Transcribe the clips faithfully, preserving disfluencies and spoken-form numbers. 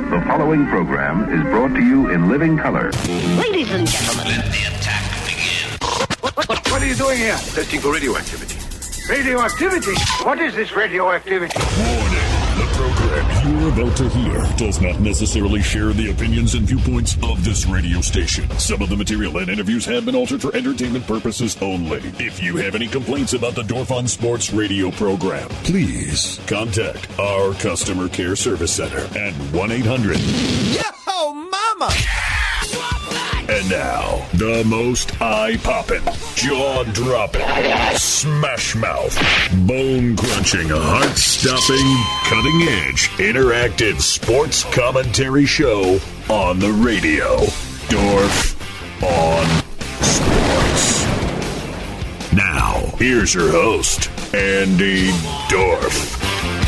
The following program is brought to you in living color. Ladies and gentlemen, let the attack begin. What, what, what are you doing here? Testing for radioactivity. Radioactivity? What is this radioactivity? Warning. The program you're about to hear does not necessarily share the opinions and viewpoints of this radio station. Some of the material and interviews have been altered for entertainment purposes only. If you have any complaints about the Dorf on Sports radio program, please contact our customer care service center at one eight hundred Yo, mama! And now, the most eye-popping, jaw-dropping, smash-mouth, bone-crunching, heart-stopping, cutting-edge, interactive sports commentary show on the radio. Dorf on Sports. Now, here's your host, Andy Dorf.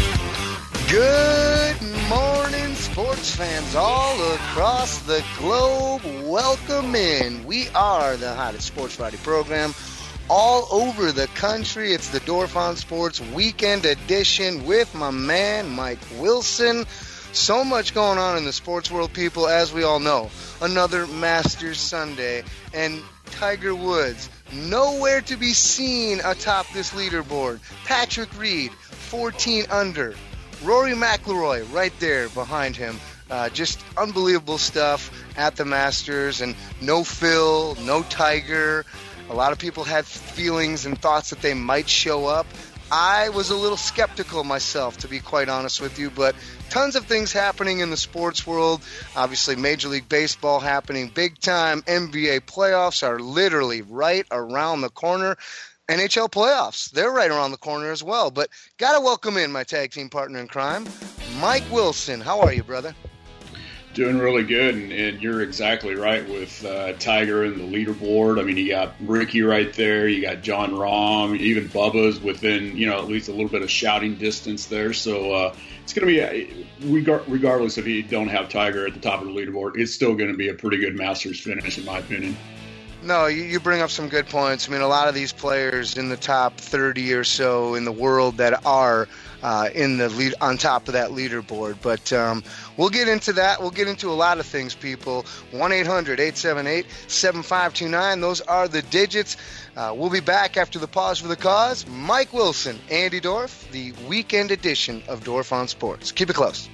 Good morning, sports fans all across the globe. Welcome in. We are the hottest sports variety program all over the country. It's the Dorf on Sports Weekend Edition with my man, Mike Wilson. So much going on in the sports world, people, as we all know. Another Masters Sunday, and Tiger Woods nowhere to be seen atop this leaderboard. Patrick Reed, fourteen under. Rory McIlroy right there behind him. Uh, just unbelievable stuff at the Masters. And no Phil, no Tiger. A lot of people had feelings and thoughts that they might show up. I was a little skeptical myself, to be quite honest with you. But tons of things happening in the sports world. Obviously, Major League Baseball happening big time. N B A playoffs are literally right around the corner. N H L playoffs, they're right around the corner as well. But got to welcome in my tag team partner in crime, Mike Wilson. How are you, brother? Doing really good, and, and you're exactly right with uh, Tiger and the leaderboard. I mean, you got Ricky right there, you got John Rahm, even Bubba's within, you know, at least a little bit of shouting distance there. So uh, it's going to be, regardless if you don't have Tiger at the top of the leaderboard, it's still going to be a pretty good Masters finish, in my opinion. No, you, you bring up some good points. I mean, a lot of these players in the top thirty or so in the world that are uh, in the lead on top of that leaderboard. But um, we'll get into that. We'll get into a lot of things, people. one eight hundred eight seven eight seven five two nine. Those are the digits. Uh, we'll be back after the pause for the cause. Mike Wilson, Andy Dorf, the weekend edition of Dorf on Sports. Keep it close.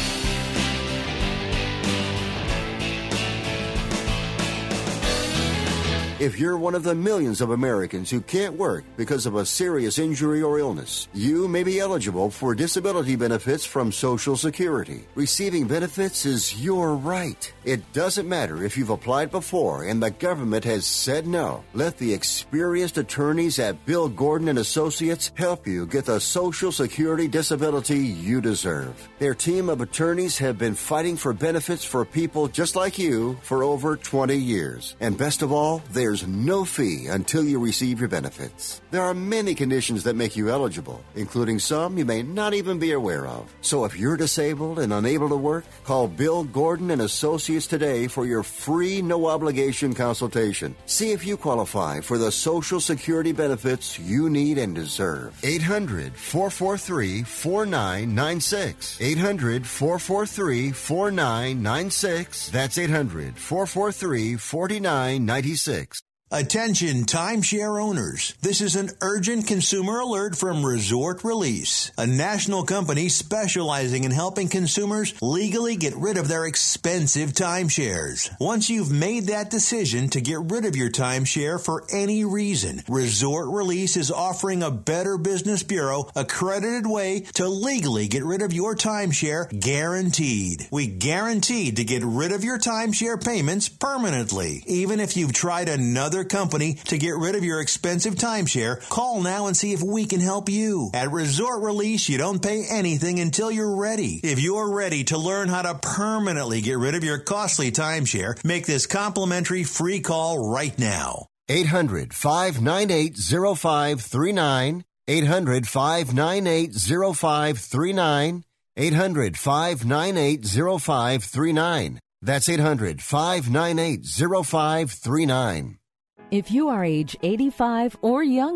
If you're one of the millions of Americans who can't work because of a serious injury or illness, you may be eligible for disability benefits from Social Security. Receiving benefits is your right. It doesn't matter if you've applied before and the government has said no. Let the experienced attorneys at Bill Gordon and Associates help you get the Social Security disability you deserve. Their team of attorneys have been fighting for benefits for people just like you for over twenty years. And best of all, they There's no fee until you receive your benefits. There are many conditions that make you eligible, including some you may not even be aware of. So if you're disabled and unable to work, call Bill Gordon and Associates today for your free, no-obligation consultation. See if you qualify for the Social Security benefits you need and deserve. eight hundred four four three four nine nine six. eight hundred four four three four nine nine six. That's eight hundred four four three four nine nine six. Attention timeshare owners. This is an urgent consumer alert from Resort Release, a national company specializing in helping consumers legally get rid of their expensive timeshares. Once you've made that decision to get rid of your timeshare for any reason, Resort Release is offering a Better Business Bureau accredited way to legally get rid of your timeshare, guaranteed. We guaranteed to get rid of your timeshare payments permanently. Even if you've tried another company to get rid of your expensive timeshare, call now and see if we can help you. At Resort Release, you don't pay anything until you're ready. If you're ready to learn how to permanently get rid of your costly timeshare, make this complimentary free call right now. eight hundred five nine eight zero five three nine. eight hundred five nine eight zero five three nine. eight hundred five nine eight zero five three nine. That's eight hundred five nine eight zero five three nine. If you are age eighty-five or younger,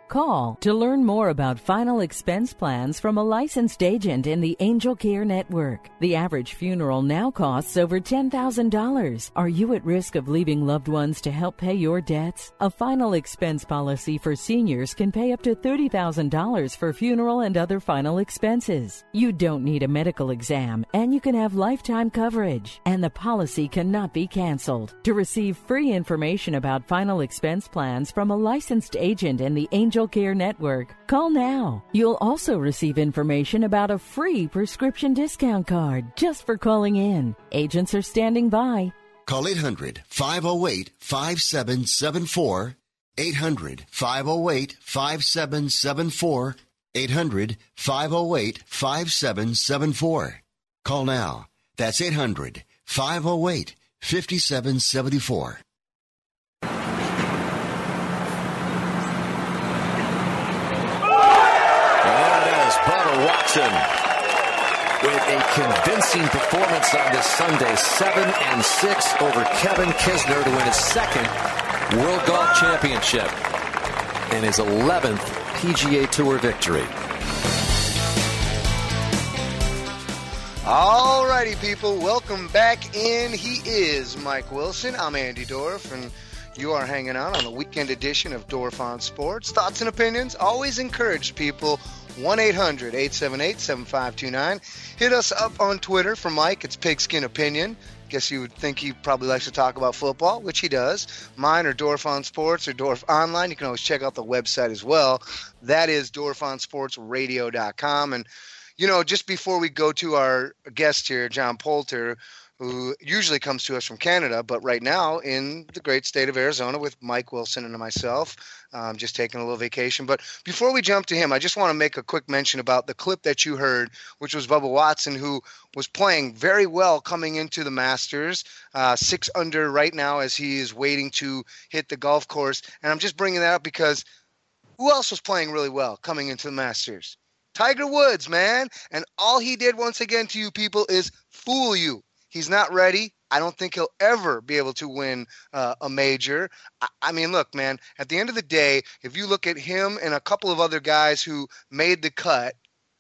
Call to learn more about final expense plans from a licensed agent in the Angel Care Network. The average funeral now costs over ten thousand dollars. Are you at risk of leaving loved ones to help pay your debts? A final expense policy for seniors can pay up to thirty thousand dollars for funeral and other final expenses. You don't need a medical exam, and you can have lifetime coverage, and the policy cannot be canceled. To receive free information about final expense plans from a licensed agent in the Angel Care Network, call now. You'll also receive information about a free prescription discount card just for calling in. Agents are standing by. Call eight hundred, five oh eight, five seven seven four, eight hundred, five oh eight, five seven seven four, eight hundred, five oh eight, five seven seven four. Call now. That's eight hundred, five oh eight, five seven seven four. Bubba Watson with a convincing performance on this Sunday, seven and six over Kevin Kisner to win his second World Golf Championship and his eleventh P G A Tour victory. All righty, people, welcome back in. He is Mike Wilson. I'm Andy Dorff, and you are hanging out on the weekend edition of Dorff on Sports. Thoughts and opinions always encouraged, people. one eight hundred, eight seven eight, seven five two nine. Hit us up on Twitter. For Mike, it's Pigskin Opinion. Guess you would think he probably likes to talk about football, which he does. Mine are Dorff on Sports or Dorff Online. You can always check out the website as well. That is dorff on sports radio dot com. And, you know, just before we go to our guest here, John Poulter, who usually comes to us from Canada, but right now in the great state of Arizona with Mike Wilson and myself, um, just taking a little vacation. But before we jump to him, I just want to make a quick mention about the clip that you heard, which was Bubba Watson, who was playing very well coming into the Masters, uh, six under right now as he is waiting to hit the golf course. And I'm just bringing that up because who else was playing really well coming into the Masters? Tiger Woods, man. And all he did once again to you people is fool you. He's not ready. I don't think he'll ever be able to win uh, a major. I, I mean, look, man, at the end of the day, if you look at him and a couple of other guys who made the cut,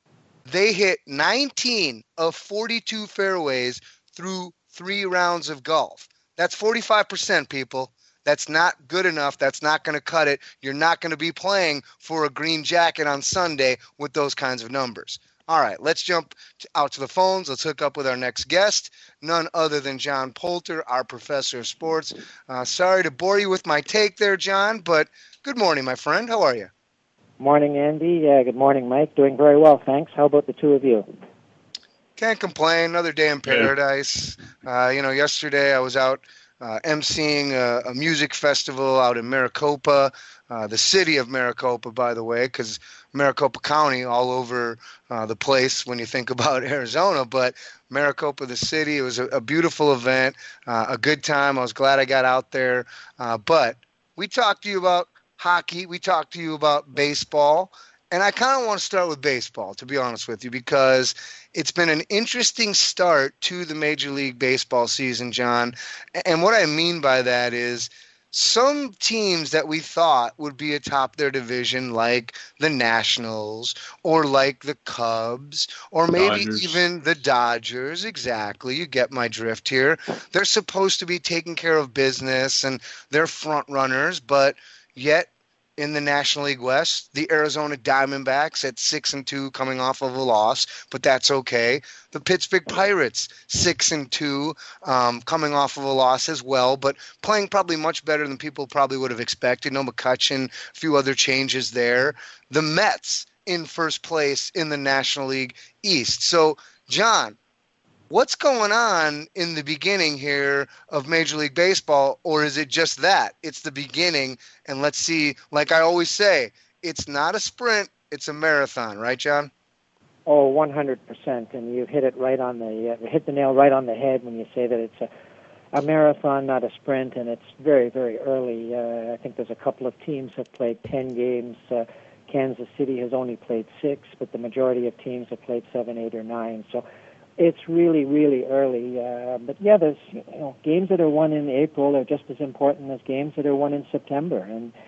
they hit nineteen of forty-two fairways through three rounds of golf. That's forty-five percent, people. That's not good enough. That's not going to cut it. You're not going to be playing for a green jacket on Sunday with those kinds of numbers. All right, let's jump out to the phones. Let's hook up with our next guest, none other than John Poulter, our professor of sports. Uh, sorry to bore you with my take there, John, but good morning, my friend. How are you? Morning, Andy. Uh, good morning, Mike. Doing very well, thanks. How about the two of you? Can't complain. Another day in paradise. Uh, you know, yesterday I was out uh, emceeing a, a music festival out in Maricopa, uh, the city of Maricopa, by the way, because Maricopa County all over uh, the place when you think about Arizona, but Maricopa, the city, it was a, a beautiful event, uh, a good time. I was glad I got out there. Uh, but we talked to you about hockey. We talked to you about baseball. And I kind of want to start with baseball, to be honest with you, because it's been an interesting start to the Major League Baseball season, John. And what I mean by that is some teams that we thought would be atop their division, like the Nationals or like the Cubs or maybe Dodgers. Even the Dodgers. Exactly. You get my drift here. They're supposed to be taking care of business and they're front runners, but yet in the National League West, the Arizona Diamondbacks at six and two, coming off of a loss, but that's okay. The Pittsburgh Pirates six and two, um, coming off of a loss as well, but playing probably much better than people probably would have expected. No McCutchen, a few other changes there. The Mets in first place in the National League East. So, John, what's going on in the beginning here of Major League Baseball, or is it just that? It's the beginning, and let's see, like I always say, it's not a sprint, it's a marathon, right, John? Oh, one hundred percent, and you hit it right on the uh, hit the nail right on the head when you say that it's a, a marathon, not a sprint, and it's very, very early. Uh, I think there's a couple of teams have played ten games. Uh, Kansas City has only played six, but the majority of teams have played seven, eight, or nine, so it's really, really early. Uh, but, yeah, there's you know games that are won in April are just as important as games that are won in September. And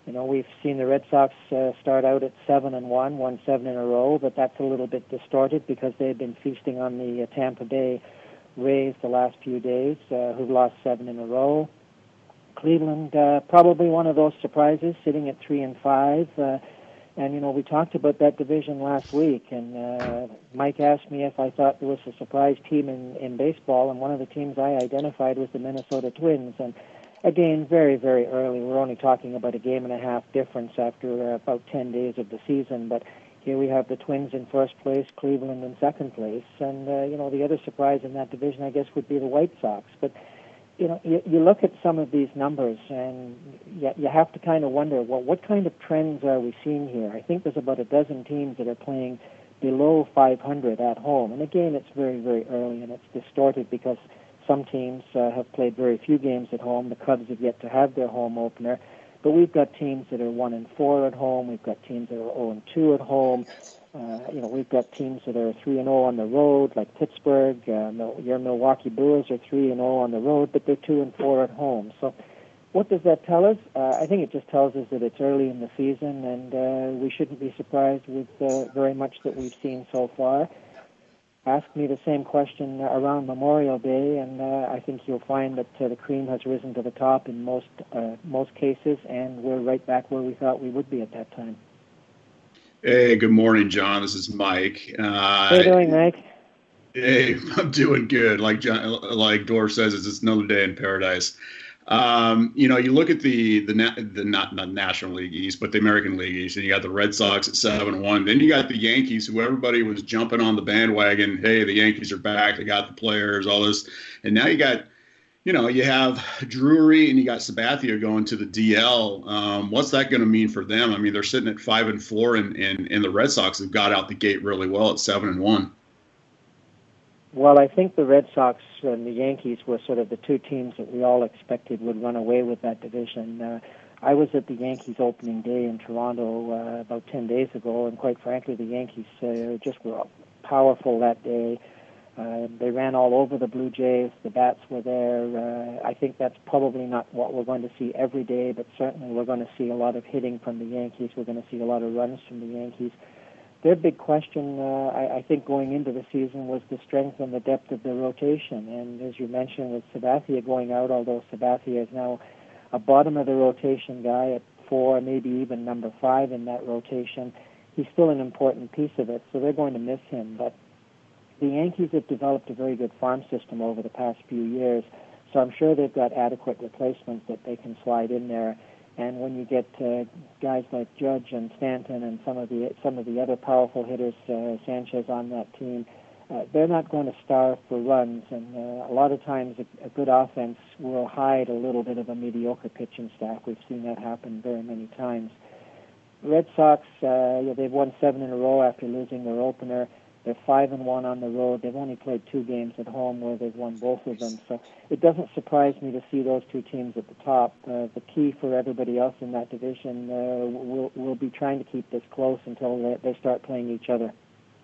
You know, we've seen the Red Sox uh, start out at seven and one, won seven in a row, but that's a little bit distorted because they've been feasting on the uh, Tampa Bay Rays the last few days, uh, who've lost seven in a row. Cleveland, uh, probably one of those surprises, sitting at three and five. Uh, and you know, we talked about that division last week, and uh, Mike asked me if I thought there was a surprise team in, in baseball, and one of the teams I identified was the Minnesota Twins. And again, very, very early. We're only talking about a game and a half difference after uh, about ten days of the season. But here we have the Twins in first place, Cleveland in second place. And, uh, you know, the other surprise in that division, I guess, would be the White Sox. But, you know, you, you look at some of these numbers, and you, you have to kind of wonder, well, what kind of trends are we seeing here? I think there's about a dozen teams that are playing below five hundred at home. And, again, it's very, very early, and it's distorted because some teams uh, have played very few games at home. The Cubs have yet to have their home opener. But we've got teams that are one and four at home. We've got teams that are zero and two at home. Uh, you know, we've got teams that are three and zero on the road, like Pittsburgh. Uh, your Milwaukee Brewers are three and zero on the road, but they're two and four at home. So, what does that tell us? Uh, I think it just tells us that it's early in the season, and uh, we shouldn't be surprised with uh, very much that we've seen so far. Ask me the same question around Memorial Day, and uh, I think you'll find that uh, the cream has risen to the top in most uh, most cases, and we're right back where we thought we would be at that time. Hey, good morning, John. This is Mike. Uh, How are you doing, Mike? Hey, I'm doing good. Like John, like Dor says, it's just another day in paradise. Um, you know, you look at the the the not not National League East, but the American League East, and you got the Red Sox at seven one. Then you got the Yankees, who everybody was jumping on the bandwagon. Hey, the Yankees are back. They got the players, all this, and now you got, you know, you have Drury and you got Sabathia going to the D L. Um, what's that going to mean for them? I mean, they're sitting at five and four, and, and and the Red Sox have got out the gate really well at seven and one. Well, I think the Red Sox and the Yankees were sort of the two teams that we all expected would run away with that division. Uh, I was at the Yankees opening day in Toronto uh, about ten days ago, and quite frankly, the Yankees uh, just were powerful that day. Uh, they ran all over the Blue Jays. The bats were there. Uh, I think that's probably not what we're going to see every day, but certainly we're going to see a lot of hitting from the Yankees. We're going to see a lot of runs from the Yankees. Their big question, uh, I, I think, going into the season was the strength and the depth of the rotation. And as you mentioned, with Sabathia going out, although Sabathia is now a bottom of the rotation guy at four, maybe even number five in that rotation, he's still an important piece of it, so they're going to miss him. But the Yankees have developed a very good farm system over the past few years, so I'm sure they've got adequate replacements that they can slide in there. And when you get uh, guys like Judge and Stanton and some of the some of the other powerful hitters, uh, Sanchez on that team, uh, they're not going to starve for runs. And uh, a lot of times a, a good offense will hide a little bit of a mediocre pitching staff. We've seen that happen very many times. Red Sox, uh, yeah, they've won seven in a row after losing their opener. They're five and one on the road. They've only played two games at home where they've won both of them. So it doesn't surprise me to see those two teams at the top. Uh, the key for everybody else in that division uh, will will be trying to keep this close until they, they start playing each other.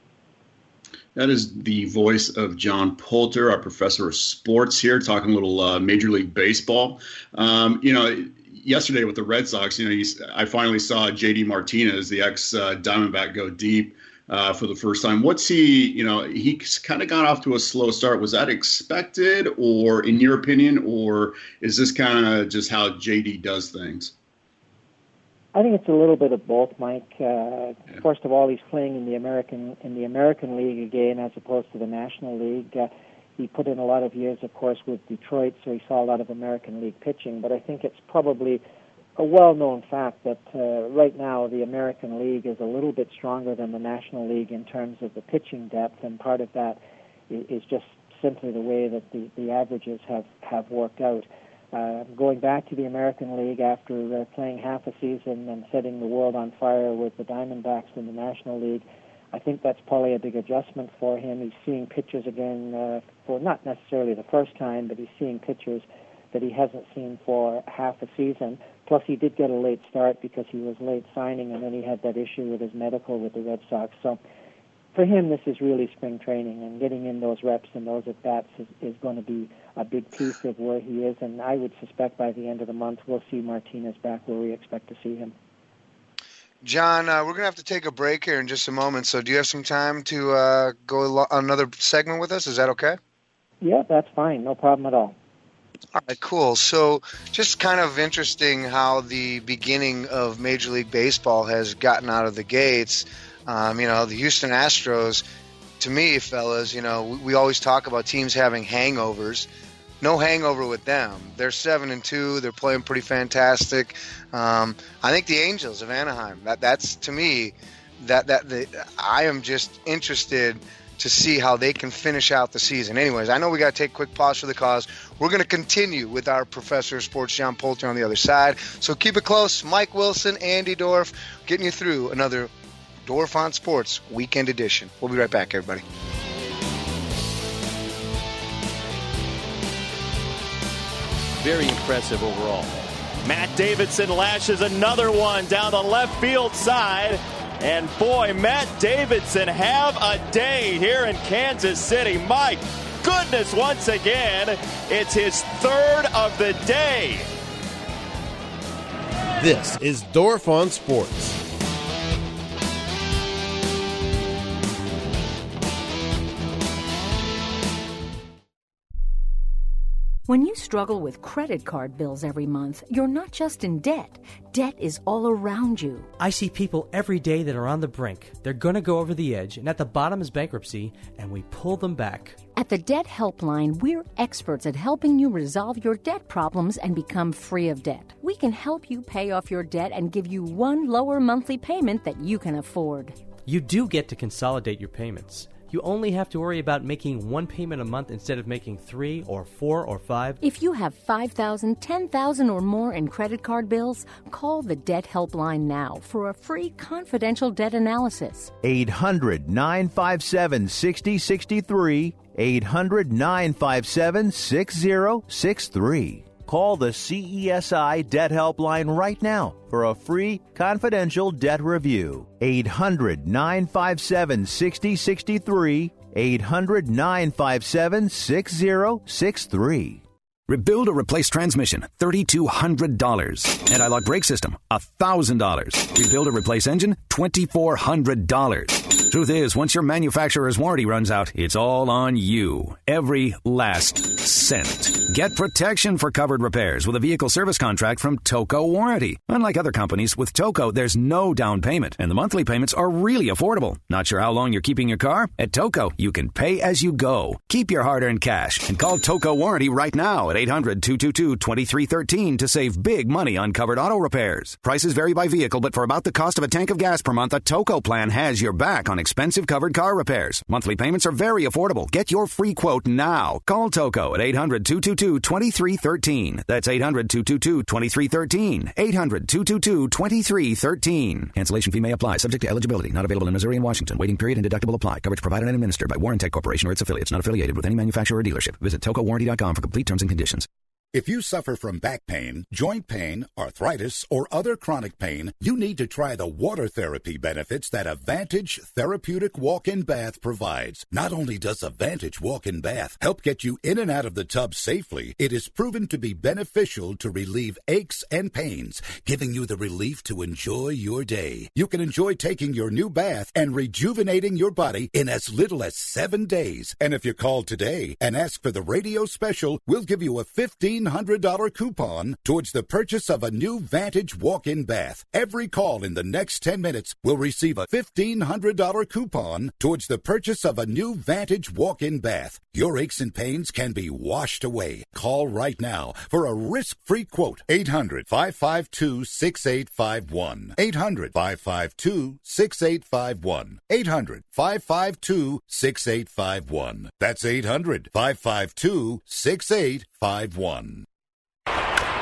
That is the voice of John Poulter, our professor of sports here, talking a little uh, Major League Baseball. Um, you know, yesterday with the Red Sox, you know, you, I finally saw J D Martinez, the ex-Diamondback, uh, go deep. Uh, for the first time. What's he, you know, he's kind of got off to a slow start. Was that expected, or in your opinion, or is this kind of just how J D does things? I think it's a little bit of both, Mike. Uh, yeah. First of all, he's playing in the American in the American League again as opposed to the National League. Uh, he put in a lot of years, of course, with Detroit, so he saw a lot of American League pitching. But I think it's probably a well-known fact that uh, right now the American League is a little bit stronger than the National League in terms of the pitching depth, and part of that is just simply the way that the, the averages have, have worked out. Uh, going back to the American League after uh, playing half a season and setting the world on fire with the Diamondbacks in the National League, I think that's probably a big adjustment for him. He's seeing pitchers again uh, for not necessarily the first time, but he's seeing pitchers that he hasn't seen for half a season. Plus, he did get a late start because he was late signing, and then he had that issue with his medical with the Red Sox. So for him, this is really spring training, and getting in those reps and those at-bats is, is going to be a big piece of where he is, and I would suspect by the end of the month we'll see Martinez back where we expect to see him. John, uh, we're going to have to take a break here in just a moment, so do you have some time to uh, go lo- another segment with us? Is that okay? Yeah, that's fine. No problem at all. All right, cool. So just kind of interesting how the beginning of Major League Baseball has gotten out of the gates. Um, you know, the Houston Astros, to me, fellas, you know, we, we always talk about teams having hangovers. No hangover with them. They're seven and two. They're playing pretty fantastic. Um, I think the Angels of Anaheim. That that's to me, that that the, I am just interested to see how they can finish out the season. Anyways, I know we got to take a quick pause for the cause. We're going to continue with our professor of sports, John Poulter, on the other side. So keep it close. Mike Wilson, Andy Dorf, getting you through another Dorf on Sports Weekend Edition. We'll be right back, everybody. Very impressive overall. Matt Davidson lashes another one down the left field side. And boy, Matt Davidson, have a day here in Kansas City. My goodness, once again, it's his third of the day. This is Dorf on Sports. When you struggle with credit card bills every month, you're not just in debt. Debt is all around you. I see people every day that are on the brink. They're going to go over the edge, and at the bottom is bankruptcy, and we pull them back. At the Debt Helpline, we're experts at helping you resolve your debt problems and become free of debt. We can help you pay off your debt and give you one lower monthly payment that you can afford. You do get to consolidate your payments. You only have to worry about making one payment a month instead of making three or four or five. If you have five thousand dollars, ten thousand dollars or more in credit card bills, call the Debt Helpline now for a free confidential debt analysis. eight hundred, nine five seven, six zero six three. eight hundred, nine five seven, six zero six three. Call the C E S I Debt Helpline right now for a free confidential debt review. eight hundred, nine five seven, six zero six three. eight hundred, nine five seven, six zero six three. Rebuild or replace transmission, three thousand two hundred dollars. Anti-lock brake system, one thousand dollars. Rebuild or replace engine, two thousand four hundred dollars. Truth is, once your manufacturer's warranty runs out, it's all on you. Every last cent. Get protection for covered repairs with a vehicle service contract from Toco Warranty. Unlike other companies, with Toco, there's no down payment, and the monthly payments are really affordable. Not sure how long you're keeping your car? At Toco, you can pay as you go. Keep your hard-earned cash and call Toco Warranty right now at eight hundred, two two two, two three one three to save big money on covered auto repairs. Prices vary by vehicle, but for about the cost of a tank of gas per month, a Toco plan has your back on expensive covered car repairs. Monthly payments are very affordable. Get your free quote now. Call Toco at eight hundred, two two two, two three one three. That's eight hundred, two two two, two three one three. eight hundred, two two two, two three one three. Cancellation fee may apply. Subject to eligibility. Not available in Missouri and Washington. Waiting period and deductible apply. Coverage provided and administered by Warrantech Corporation or its affiliates. Not affiliated with any manufacturer or dealership. Visit toco warranty dot com for complete terms and conditions. If you suffer from back pain, joint pain, arthritis, or other chronic pain, you need to try the water therapy benefits that Advantage Therapeutic Walk-In Bath provides. Not only does Advantage Walk-In Bath help get you in and out of the tub safely, it is proven to be beneficial to relieve aches and pains, giving you the relief to enjoy your day. You can enjoy taking your new bath and rejuvenating your body in as little as seven days. And if you call today and ask for the radio special, we'll give you a fifteen hundred dollars coupon towards the purchase of a new Vantage walk-in bath. Every call in the next ten minutes will receive a fifteen hundred dollars coupon towards the purchase of a new Vantage walk-in bath. Your aches and pains can be washed away. Call right now for a risk-free quote. eight hundred, five five two, six eight five one. eight hundred, five five two, six eight five one. eight hundred, five five two, six eight five one. That's eight hundred, five five two, six eight five one. Oh,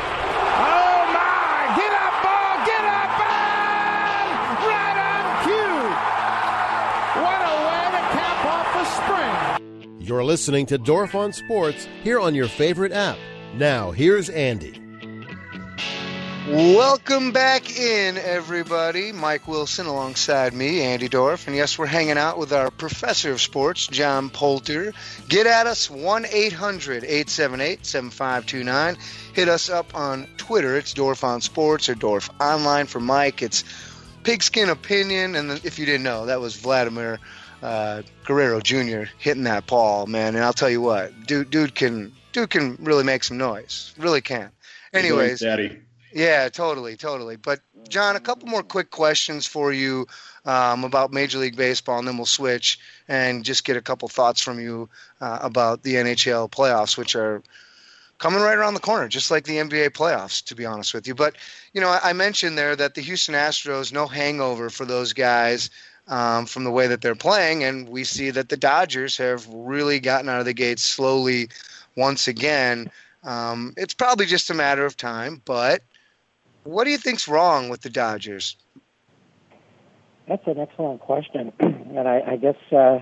my! Get up, ball! Get up, and right on cue! What a way to cap off the spring! You're listening to Dorf on Sports here on your favorite app. Now, here's Andy. Welcome back in, everybody. Mike Wilson alongside me, Andy Dorff. And yes, we're hanging out with our professor of sports, John Poulter. Get at us, one eight hundred eight seven eight seven five two nine. Hit us up on Twitter. It's Dorff on Sports or Dorff Online for Mike. It's Pigskin Opinion. And if you didn't know, that was Vladimir uh, Guerrero Junior hitting that ball, man. And I'll tell you what, dude, dude can dude can really make some noise. Really can. Anyways. Daddy. Yeah, totally, totally. But, John, a couple more quick questions for you um, about Major League Baseball, and then we'll switch and just get a couple thoughts from you uh, about the N H L playoffs, which are coming right around the corner, just like the N B A playoffs, to be honest with you. But, you know, I, I mentioned there that the Houston Astros, no hangover for those guys um, from the way that they're playing, and we see that the Dodgers have really gotten out of the gates slowly once again. Um, it's probably just a matter of time, but what do you think's wrong with the Dodgers? That's an excellent question, and I, I guess uh,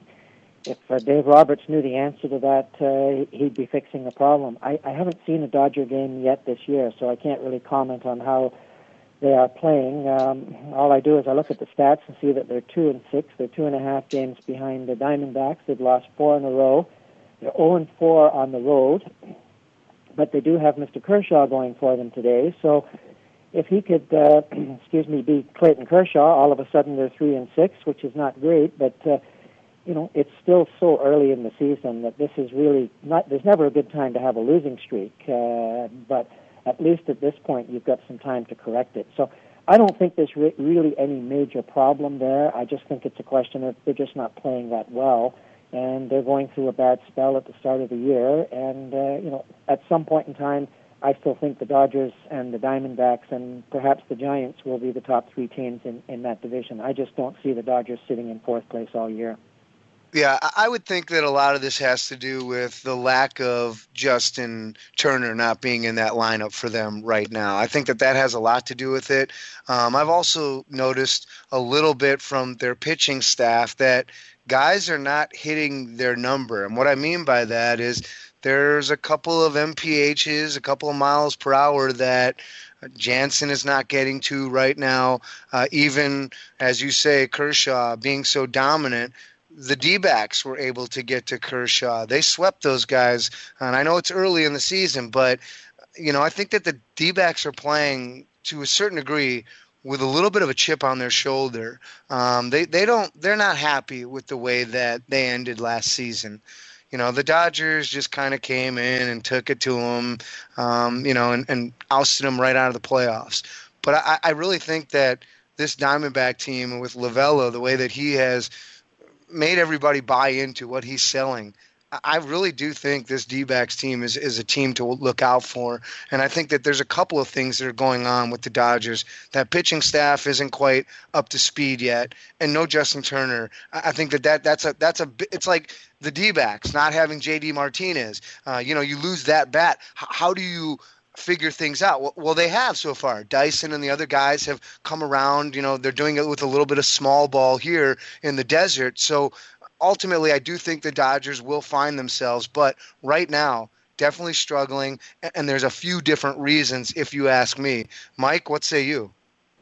if uh, Dave Roberts knew the answer to that, uh, he'd be fixing the problem. I, I haven't seen a Dodger game yet this year, so I can't really comment on how they are playing. Um, all I do is I look at the stats and see that they're two and six. They're two and a half games behind the Diamondbacks. They've lost four in a row. They're zero and four on the road, but they do have Mister Kershaw going for them today. So if he could, uh, excuse me, beat Clayton Kershaw, all of a sudden they're three and six, which is not great. But uh, you know, it's still so early in the season that this is really not. There's never a good time to have a losing streak. Uh, but at least at this point, you've got some time to correct it. So I don't think there's re- really any major problem there. I just think it's a question of they're just not playing that well, and they're going through a bad spell at the start of the year. And uh, you know, at some point in time, I still think the Dodgers and the Diamondbacks and perhaps the Giants will be the top three teams in, in that division. I just don't see the Dodgers sitting in fourth place all year. Yeah, I would think that a lot of this has to do with the lack of Justin Turner not being in that lineup for them right now. I think that that has a lot to do with it. Um, I've also noticed a little bit from their pitching staff that guys are not hitting their number. And what I mean by that is there's a couple of M P Hs, a couple of miles per hour that Jansen is not getting to right now. Uh, even, as you say, Kershaw being so dominant, the D-backs were able to get to Kershaw. They swept those guys. And I know it's early in the season, but, you know, I think that the D-backs are playing to a certain degree with a little bit of a chip on their shoulder. Um, they, they don't, they're not happy with the way that they ended last season. You know, the Dodgers just kind of came in and took it to them, um, you know, and, and ousted them right out of the playoffs. But I, I really think that this Diamondback team with Lovullo, the way that he has made everybody buy into what he's selling, I really do think this D-backs team is, is a team to look out for. And I think that there's a couple of things that are going on with the Dodgers. That pitching staff isn't quite up to speed yet, and no Justin Turner. I think that, that that's a that's a it's like the D-backs not having J D Martinez. Uh, you know, you lose that bat. H- how do you figure things out? Well, well, they have so far. Dyson and the other guys have come around. You know, they're doing it with a little bit of small ball here in the desert. So ultimately, I do think the Dodgers will find themselves, but right now, definitely struggling, and there's a few different reasons if you ask me. Mike, what say you?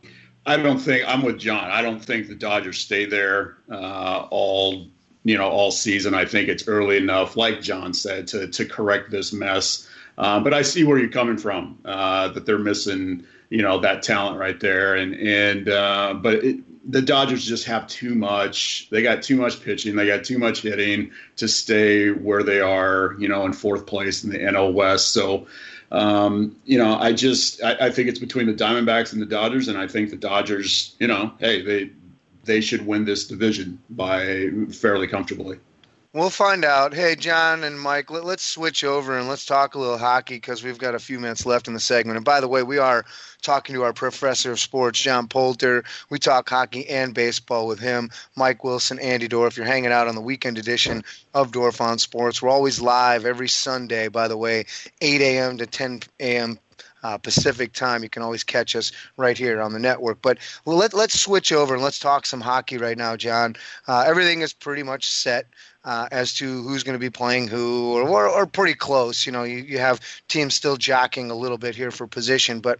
I don't think – I'm with John. I don't think the Dodgers stay there uh, all you know all season. I think it's early enough, like John said, to to correct this mess. Uh, but I see where you're coming from, uh, that they're missing you know that talent right there, and and uh, but it, the Dodgers just have too much. They got too much pitching. They got too much hitting to stay where they are, you know, in fourth place in the N L West. So, um, you know, I just I, I think it's between the Diamondbacks and the Dodgers, and I think the Dodgers, you know, hey, they they should win this division by fairly comfortably. We'll find out. Hey, John and Mike, let, let's switch over and let's talk a little hockey because we've got a few minutes left in the segment. And by the way, we are talking to our professor of sports, John Poulter. We talk hockey and baseball with him, Mike Wilson, Andy Dorff. You're hanging out on the weekend edition of Dorff on Sports. We're always live every Sunday, by the way, eight a.m. to ten a.m. Uh, Pacific time. You can always catch us right here on the network. But well, let, let's switch over and let's talk some hockey right now, John. Uh, everything is pretty much set uh, as to who's going to be playing who, or, or, or pretty close. You know, you, you have teams still jockeying a little bit here for position. But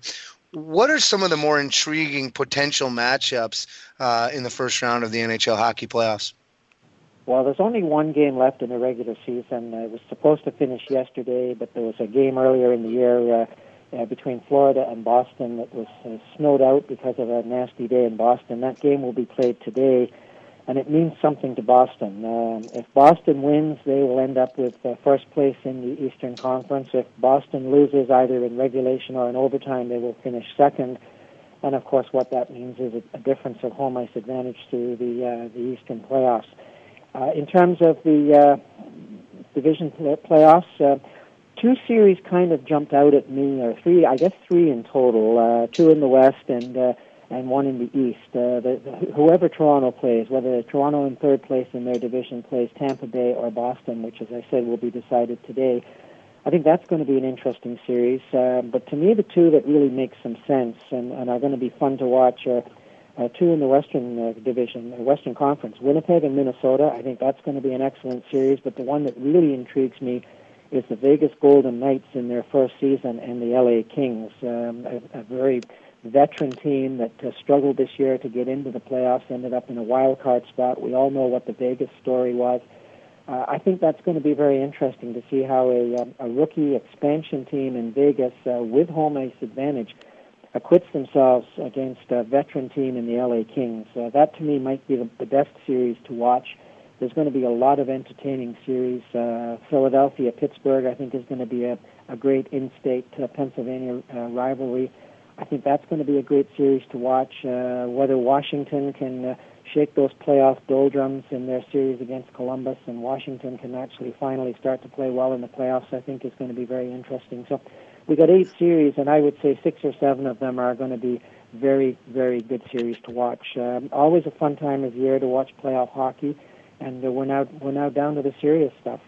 What are some of the more intriguing potential matchups uh, in the first round of the N H L hockey playoffs? Well, there's only one game left in the regular season. Uh, it was supposed to finish yesterday, but there was a game earlier in the year uh, uh, between Florida and Boston that was uh, snowed out because of a nasty day in Boston. That game will be played today, and it means something to Boston. Um, if Boston wins, they will end up with uh, first place in the Eastern Conference. If Boston loses either in regulation or in overtime, they will finish second. And, of course, what that means is a, a difference of home ice advantage to the, uh, the Eastern playoffs. Uh, in terms of the uh, division play- playoffs, uh, two series kind of jumped out at me, or three, I guess three in total, uh, two in the West and uh, and one in the East. Uh, the, the, whoever Toronto plays, whether Toronto in third place in their division plays Tampa Bay or Boston, which, as I said, will be decided today, I think that's going to be an interesting series. Uh, but to me, the two that really make some sense and, and are going to be fun to watch are Uh, two in the Western uh, Division, uh, Western Conference, Winnipeg and Minnesota. I think that's going to be an excellent series, but the one that really intrigues me is the Vegas Golden Knights in their first season and the L A Kings, um, a, a very veteran team that uh, struggled this year to get into the playoffs, ended up in a wild card spot. We all know what the Vegas story was. Uh, I think that's going to be very interesting to see how a, um, a rookie expansion team in Vegas uh, with home ice advantage acquits themselves against a veteran team in the L A Kings. Uh, that, to me, might be the, the best series to watch. There's going to be a lot of entertaining series. Uh, Philadelphia-Pittsburgh, I think, is going to be a, a great in-state uh, Pennsylvania uh, rivalry. I think that's going to be a great series to watch. Uh, whether Washington can uh, shake those playoff doldrums in their series against Columbus and Washington can actually finally start to play well in the playoffs, I think is going to be very interesting. So we got eight series, and I would say six or seven of them are going to be very, very good series to watch. Um, always a fun time of year to watch playoff hockey, and uh, we're now we're now down to the serious stuff.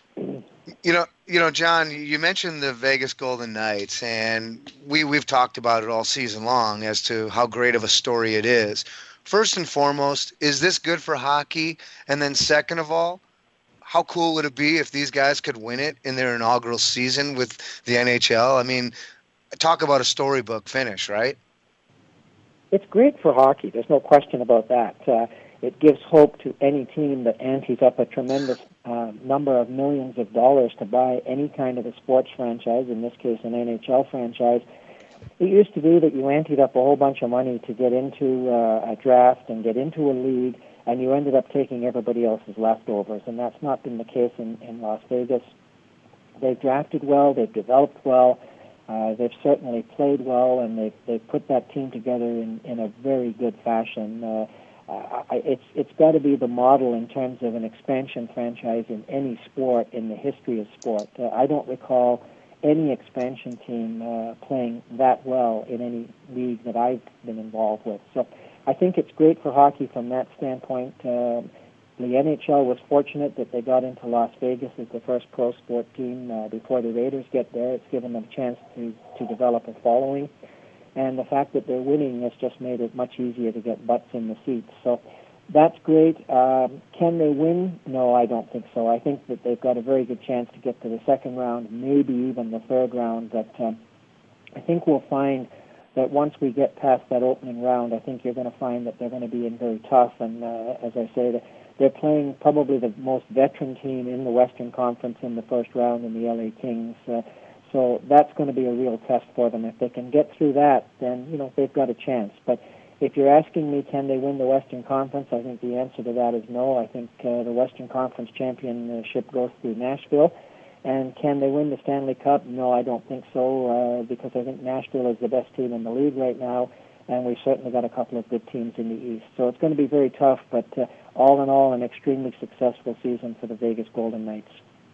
You know, you know, John, you mentioned the Vegas Golden Knights, and we we've talked about it all season long as to how great of a story it is. First and foremost, is this good for hockey? And then second of all, how cool would it be if these guys could win it in their inaugural season with the N H L? I mean, talk about a storybook finish, right? It's great for hockey. There's no question about that. Uh, it gives hope to any team that antes up a tremendous uh, number of millions of dollars to buy any kind of a sports franchise, in this case an N H L franchise. It used to be that you anteed up a whole bunch of money to get into uh, a draft and get into a league, and you ended up taking everybody else's leftovers, and that's not been the case in, in Las Vegas. They've drafted well, they've developed well, uh, they've certainly played well, and they've, they've put that team together in, in a very good fashion. Uh, I, it's it's got to be the model in terms of an expansion franchise in any sport in the history of sport. Uh, I don't recall any expansion team uh, playing that well in any league that I've been involved with. So I think it's great for hockey from that standpoint. Uh, the N H L was fortunate that they got into Las Vegas as the first pro sport team uh, before the Raiders get there. It's given them a chance to, to develop a following. And the fact that they're winning has just made it much easier to get butts in the seats. So that's great. Um, can they win? No, I don't think so. I think that they've got a very good chance to get to the second round, maybe even the third round. But um, I think we'll find that once we get past that opening round, I think you're going to find that they're going to be in very tough. And uh, as I say, they're playing probably the most veteran team in the Western Conference in the first round in the L A Kings. Uh, So that's going to be a real test for them. If they can get through that, then, you know, they've got a chance. But if you're asking me, can they win the Western Conference, I think the answer to that is no. I think uh, the Western Conference championship goes through Nashville. And can they win the Stanley Cup? No, I don't think so, uh, because I think Nashville is the best team in the league right now, and we've certainly got a couple of good teams in the East. So it's going to be very tough, but uh, all in all, an extremely successful season for the Vegas Golden Knights.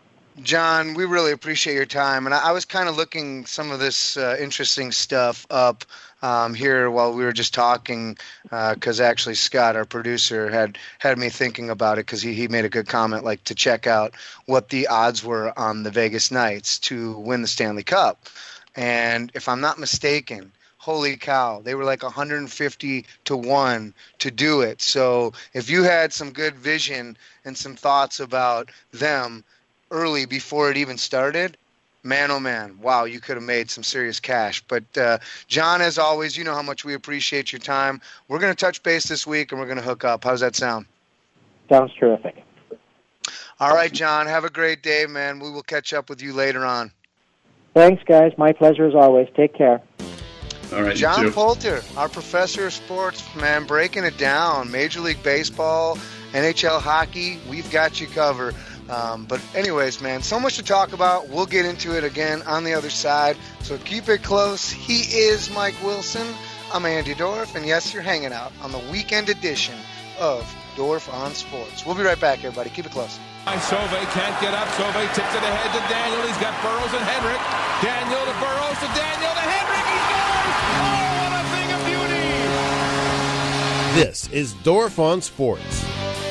John, we really appreciate your time. And I, I was kind of looking some of this uh, interesting stuff up um, here while we were just talking, because uh, actually Scott, our producer, had, had me thinking about it, because he, he made a good comment, like to check out what the odds were on the Vegas Knights to win the Stanley Cup. And if I'm not mistaken, holy cow, they were like one hundred fifty to one to do it. So if you had some good vision and some thoughts about them early before it even started, man, oh man, wow, you could have made some serious cash. But uh, John, as always, you know how much we appreciate your time. We're going to touch base this week, and we're going to hook up. How does that sound? Sounds terrific. All right, John, have a great day, man. We will catch up with you later on. Thanks, guys. My pleasure as always. Take care. All right, John you too. Poulter, our professor of sports, man, breaking it down. Major League Baseball, N H L hockey, we've got you covered. Um, but anyways, man, so much to talk about. We'll get into it again on the other side. So keep it close. He is Mike Wilson. I'm Andy Dorff. And yes, you're hanging out on the weekend edition of Dorff on Sports. We'll be right back, everybody. Keep it close. Sauve can't get up. Sauve tips it ahead to Daniel. He's got Burrows and Henrik. Daniel to Burrows to Daniel to Henrik. He scores! Oh, what a thing of beauty! This is Dorff on Sports.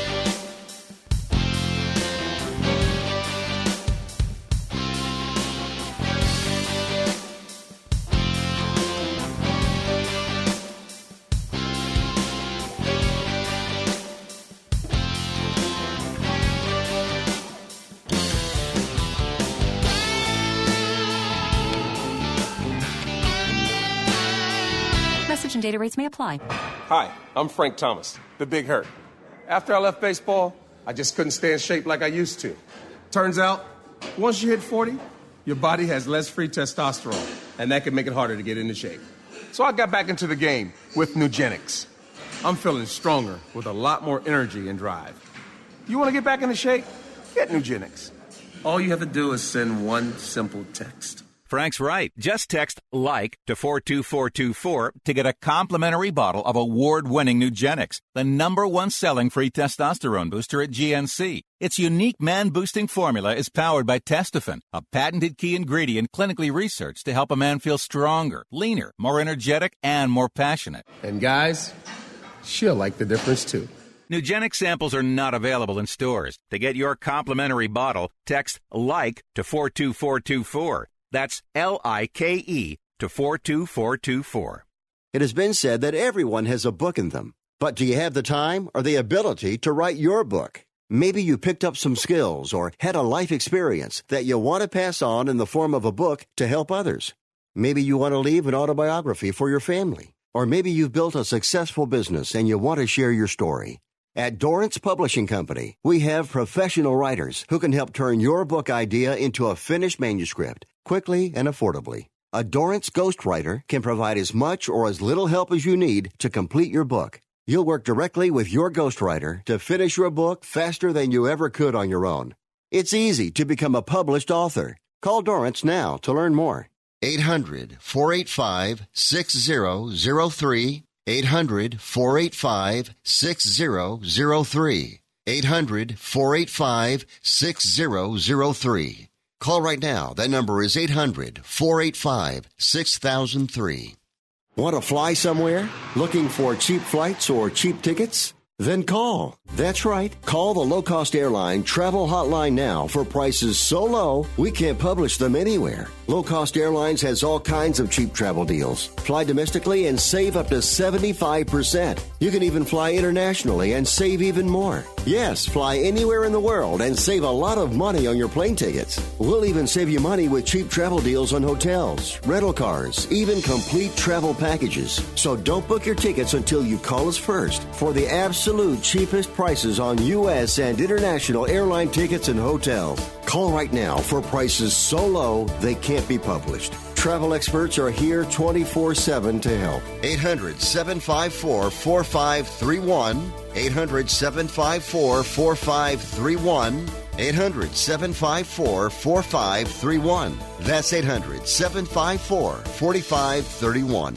And data rates may apply. Hi, I'm Frank Thomas, the Big Hurt. After I left baseball, I just couldn't stay in shape like I used to. Turns out, once you hit forty, your body has less free testosterone, and that can make it harder to get into shape. So I got back into the game with Nugenics. I'm feeling stronger with a lot more energy and drive. You want to get back into shape? Get Nugenics. All you have to do is send one simple text. Frank's right. Just text LIKE to four two four two four to get a complimentary bottle of award-winning Nugenics, the number one selling free testosterone booster at G N C. Its unique man-boosting formula is powered by Testofen, a patented key ingredient clinically researched to help a man feel stronger, leaner, more energetic, and more passionate. And guys, she'll like the difference too. Nugenic samples are not available in stores. To get your complimentary bottle, text LIKE to four two four two four. That's L I K E to four two four two four. It has been said that everyone has a book in them. But do you have the time or the ability to write your book? Maybe you picked up some skills or had a life experience that you want to pass on in the form of a book to help others. Maybe you want to leave an autobiography for your family. Or maybe you've built a successful business and you want to share your story. At Dorrance Publishing Company, we have professional writers who can help turn your book idea into a finished manuscript quickly and affordably. A Dorrance ghostwriter can provide as much or as little help as you need to complete your book. You'll work directly with your ghostwriter to finish your book faster than you ever could on your own. It's easy to become a published author. Call Dorrance now to learn more. eight hundred, four eight five, six zero zero three. eight hundred, four eight five, six zero zero three. eight hundred, four eight five, six zero zero three. Call right now. That number is eight hundred, four eight five, six thousand three. Want to fly somewhere? Looking for cheap flights or cheap tickets? Then call. That's right. Call the low-cost airline travel hotline now for prices so low we can't publish them anywhere. Low Cost Airlines has all kinds of cheap travel deals. Fly domestically and save up to seventy-five percent. You can even fly internationally and save even more. Yes, fly anywhere in the world and save a lot of money on your plane tickets. We'll even save you money with cheap travel deals on hotels, rental cars, even complete travel packages. So don't book your tickets until you call us first for the absolute cheapest prices on U S and international airline tickets and hotels. Call right now for prices so low they can't be published. Travel experts are here twenty-four seven to help. eight hundred, seven five four, four five three one. eight hundred, seven five four, four five three one. eight hundred, seven five four, four five three one. That's eight hundred, seven five four, four five three one.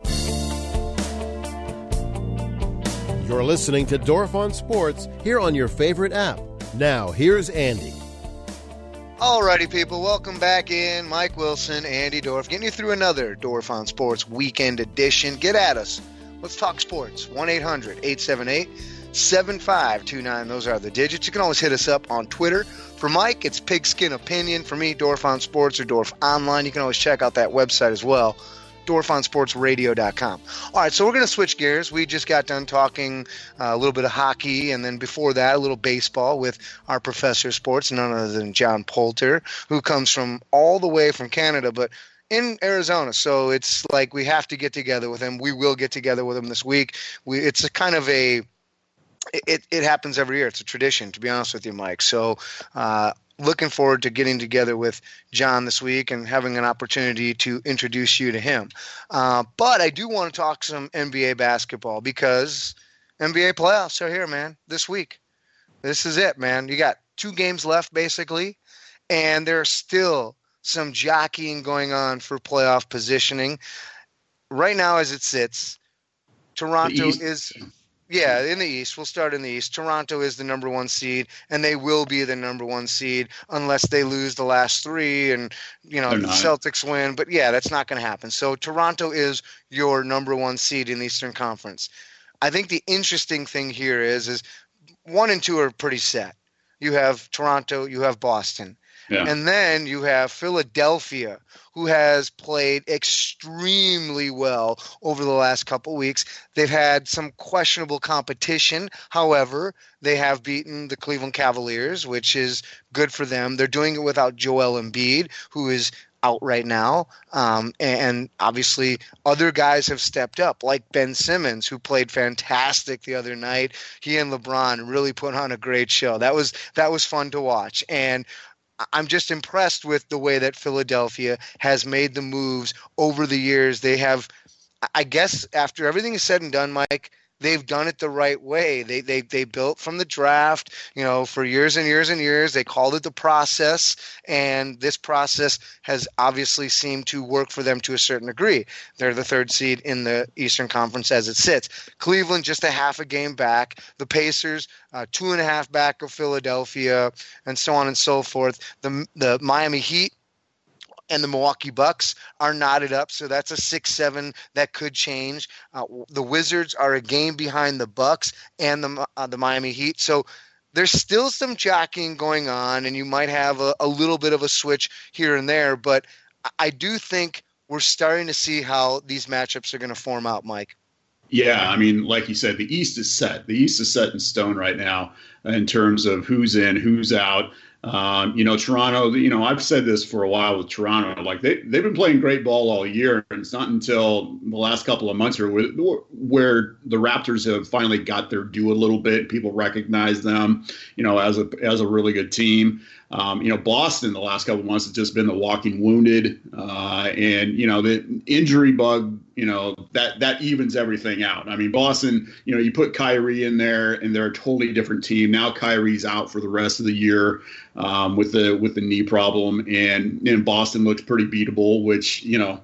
You're listening to Dorff on Sports here on your favorite app. Now, here's Andy. Alrighty, people, welcome back in. Mike Wilson, Andy Dorff, getting you through another Dorff on Sports weekend edition. Get at us. Let's talk sports. one eight hundred, eight seven eight, seven five two nine. Those are the digits. You can always hit us up on Twitter. For Mike, it's Pigskin Opinion. For me, Dorff on Sports or Dorff Online. You can always check out that website as well, Dorfon Sports Radio dot com. All right, so we're going to switch gears. We just got done talking uh, a little bit of hockey, and then before that, a little baseball with our professor of sports, none other than John Poulter, who comes from all the way from Canada, but in Arizona. So it's like we have to get together with him. We will get together with him this week. We, it's a kind of a it, – it happens every year. It's a tradition, to be honest with you, Mike. So uh looking forward to getting together with John this week and having an opportunity to introduce you to him. Uh, but I do want to talk some N B A basketball because N B A playoffs are here, man, this week. This is it, man. You got two games left, basically, and there's still some jockeying going on for playoff positioning. Right now, as it sits, Toronto is – yeah, in the East. We'll start in the East. Toronto is the number one seed, and they will be the number one seed unless they lose the last three and, you know, the Celtics win. But, yeah, that's not going to happen. So Toronto is your number one seed in the Eastern Conference. I think the interesting thing here is, is one and two are pretty set. You have Toronto, you have Boston. Yeah. And then you have Philadelphia, who has played extremely well over the last couple weeks. They've had some questionable competition. However, they have beaten the Cleveland Cavaliers, which is good for them. They're doing it without Joel Embiid, who is out right now. Um, and obviously other guys have stepped up, like Ben Simmons, who played fantastic the other night. He and LeBron really put on a great show. That was that was fun to watch. And I'm just impressed with the way that Philadelphia has made the moves over the years. They have, I guess, after everything is said and done, Mike, they've done it the right way. They they they built from the draft, you know, for years and years and years. They called it the process, and this process has obviously seemed to work for them to a certain degree. They're the third seed in the Eastern Conference as it sits. Cleveland just a half a game back. The Pacers uh, two and a half back of Philadelphia, and so on and so forth. The the Miami Heat and the Milwaukee Bucks are knotted up, so that's a six seven that could change. Uh, the Wizards are a game behind the Bucks and the uh, the Miami Heat, so there's still some jockeying going on, and you might have a, a little bit of a switch here and there, but I do think we're starting to see how these matchups are going to form out, Mike. Yeah, I mean, like you said, the East is set. The East is set in stone right now in terms of who's in, who's out. Um, you know, Toronto, you know, I've said this for a while with Toronto, like they, they've been playing great ball all year. And it's not until the last couple of months here where, where the Raptors have finally got their due a little bit. People recognize them, you know, as a, as a really good team. Um, you know, Boston the last couple of months has just been the walking wounded. Uh, and, you know, the injury bug, you know, that, that evens everything out. I mean, Boston, you know, you put Kyrie in there and they're a totally different team. Now Kyrie's out for the rest of the year um, with the with the knee problem. And, and Boston looks pretty beatable, which, you know,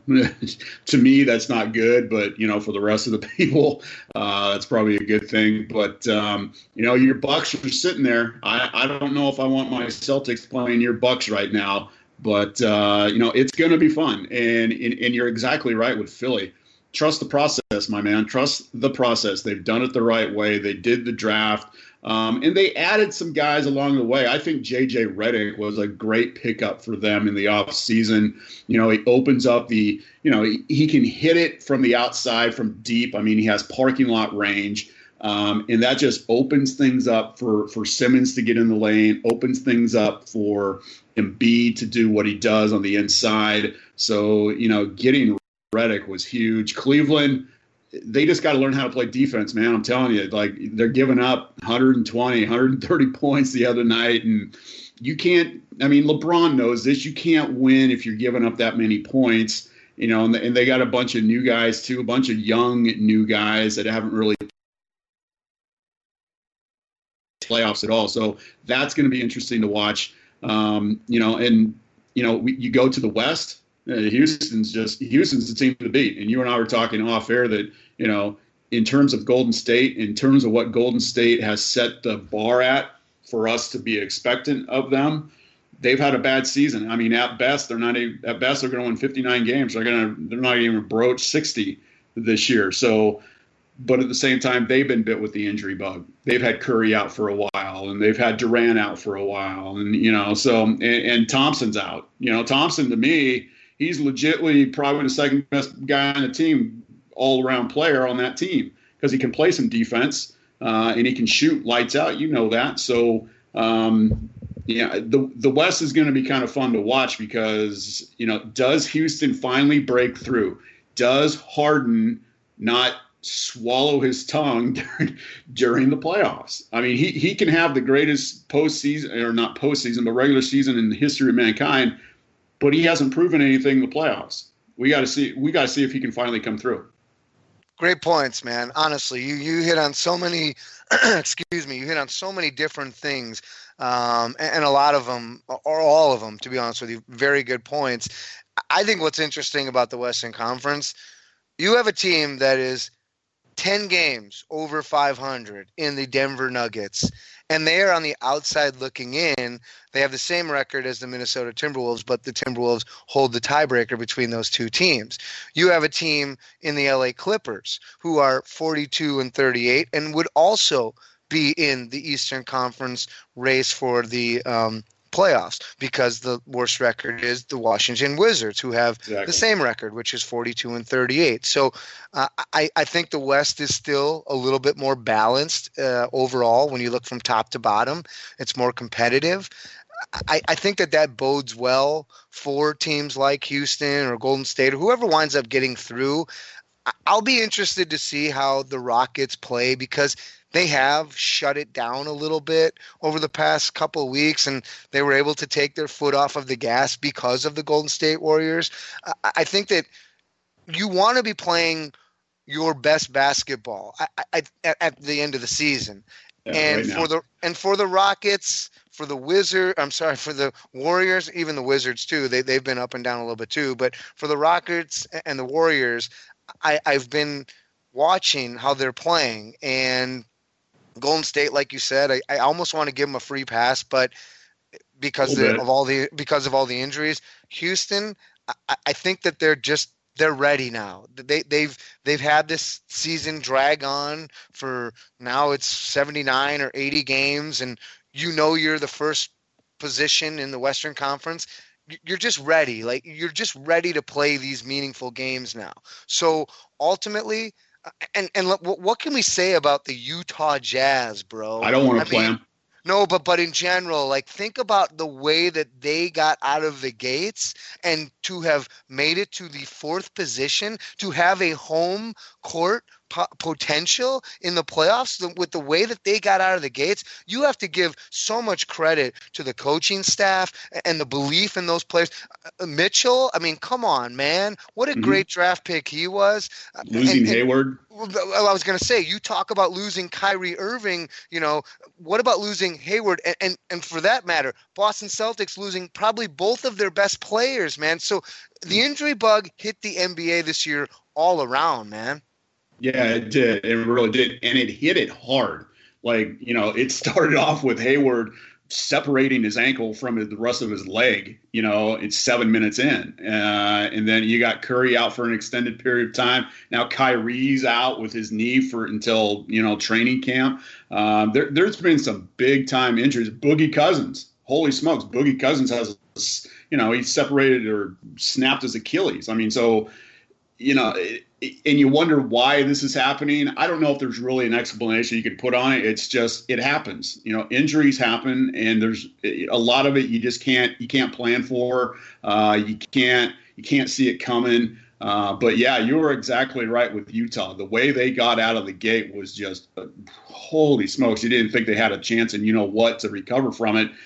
to me, that's not good. But, you know, for the rest of the people, uh, that's probably a good thing. But, um, you know, your Bucks are sitting there. I, I don't know if I want my Celtics playing your Bucks right now. But, uh, you know, it's going to be fun. And, and and you're exactly right with Philly. Trust the process, my man. Trust the process. They've done it the right way. They did the draft. Um, and they added some guys along the way. I think J J Redick was a great pickup for them in the offseason. You know, he opens up the, you know, he, he can hit it from the outside, from deep. I mean, he has parking lot range. Um, and that just opens things up for, for Simmons to get in the lane, opens things up for Embiid to do what he does on the inside. So, you know, getting Redick was huge. Cleveland, they just got to learn how to play defense, man. I'm telling you, like they're giving up one twenty, one thirty points the other night. And you can't, I mean, LeBron knows this. You can't win if you're giving up that many points, you know, and, and they got a bunch of new guys too, a bunch of young new guys that haven't really playoffs at all. So that's going to be interesting to watch. Um, you know, and, you know, we, you go to the West, uh, Houston's just, Houston's the team to beat. And you and I were talking off air that, you know, in terms of Golden State, in terms of what Golden State has set the bar at for us to be expectant of them, they've had a bad season. I mean, at best, they're not even, at best, they're going to win fifty-nine games. They're going to, they're not even broach sixty this year. So, but at the same time, they've been bit with the injury bug. They've had Curry out for a while, and they've had Durant out for a while, and you know, so and, and Thompson's out. You know, Thompson to me, he's legitimately probably the second best guy on the team, all around player on that team, because he can play some defense uh, and he can shoot lights out. You know that. So, um, yeah, the the West is going to be kind of fun to watch because, you know, does Houston finally break through? Does Harden not swallow his tongue during, during the playoffs? I mean, he, he can have the greatest postseason, or not postseason, but regular season in the history of mankind, but he hasn't proven anything in the playoffs. We got to see. We got to see if he can finally come through. Great points, man. Honestly, you you hit on so many. excuse me. You hit on so many different things, um, and, and a lot of them, or all of them, to be honest with you, very good points. I think what's interesting about the Western Conference, you have a team that is ten games over five hundred in the Denver Nuggets, and they are on the outside looking in. They have the same record as the Minnesota Timberwolves, but the Timberwolves hold the tiebreaker between those two teams. You have a team in the L A Clippers who are forty-two and thirty-eight and would also be in the Eastern Conference race for the um, playoffs, because the worst record is the Washington Wizards, who have exactly the same record, which is forty-two and thirty-eight. So uh, I, I think the West is still a little bit more balanced uh, overall. When you look from top to bottom, it's more competitive. I, I think that that bodes well for teams like Houston or Golden State or whoever winds up getting through. I'll be interested to see how the Rockets play, because they have shut it down a little bit over the past couple of weeks, and they were able to take their foot off of the gas because of the Golden State Warriors. I think that you want to be playing your best basketball at, at, at the end of the season. Yeah, and right for the and for the Rockets, for the Wizards, I'm sorry, for the Warriors, even the Wizards too, they, they've been up and down a little bit too. But for the Rockets and the Warriors, I, I've been watching how they're playing, and Golden State, like you said, I, I almost want to give them a free pass, but because the, of all the because of all the injuries, Houston, I, I think that they're just they're ready now. They they've they've had this season drag on for now it's seventy-nine or eighty games, and you know you're the first position in the Western Conference. You're just ready, like you're just ready to play these meaningful games now. So ultimately. And and what can we say about the Utah Jazz, bro? I don't want to I play mean, them. No, but but in general, like think about the way that they got out of the gates, and to have made it to the fourth position, to have a home court po- potential in the playoffs with the way that they got out of the gates. You have to give so much credit to the coaching staff and the belief in those players. Uh, Mitchell, I mean, come on, man. What a mm-hmm. great draft pick he was. Losing and, and, Hayward. Well, I was going to say, you talk about losing Kyrie Irving, you know, what about losing Hayward? And, and and for that matter, Boston Celtics losing probably both of their best players, man. So the injury bug hit the N B A this year all around, man. Yeah, it did. It really did. And it hit it hard. Like, you know, it started off with Hayward separating his ankle from the rest of his leg, you know, it's seven minutes in. Uh, and then you got Curry out for an extended period of time. Now Kyrie's out with his knee for until, you know, training camp. Um, there, there's been some big time injuries. Boogie Cousins, holy smokes, Boogie Cousins has, you know, he separated or snapped his Achilles. I mean, so, you know, it, and you wonder why this is happening. I don't know if there's really an explanation you could put on it. It's just, it happens. You know, injuries happen, and there's a lot of it you just can't, you can't plan for. Uh, you can't, you can't see it coming. Uh, but yeah, you were exactly right with Utah. The way they got out of the gate was just, uh, holy smokes. You didn't think they had a chance, and you know what, to recover from it.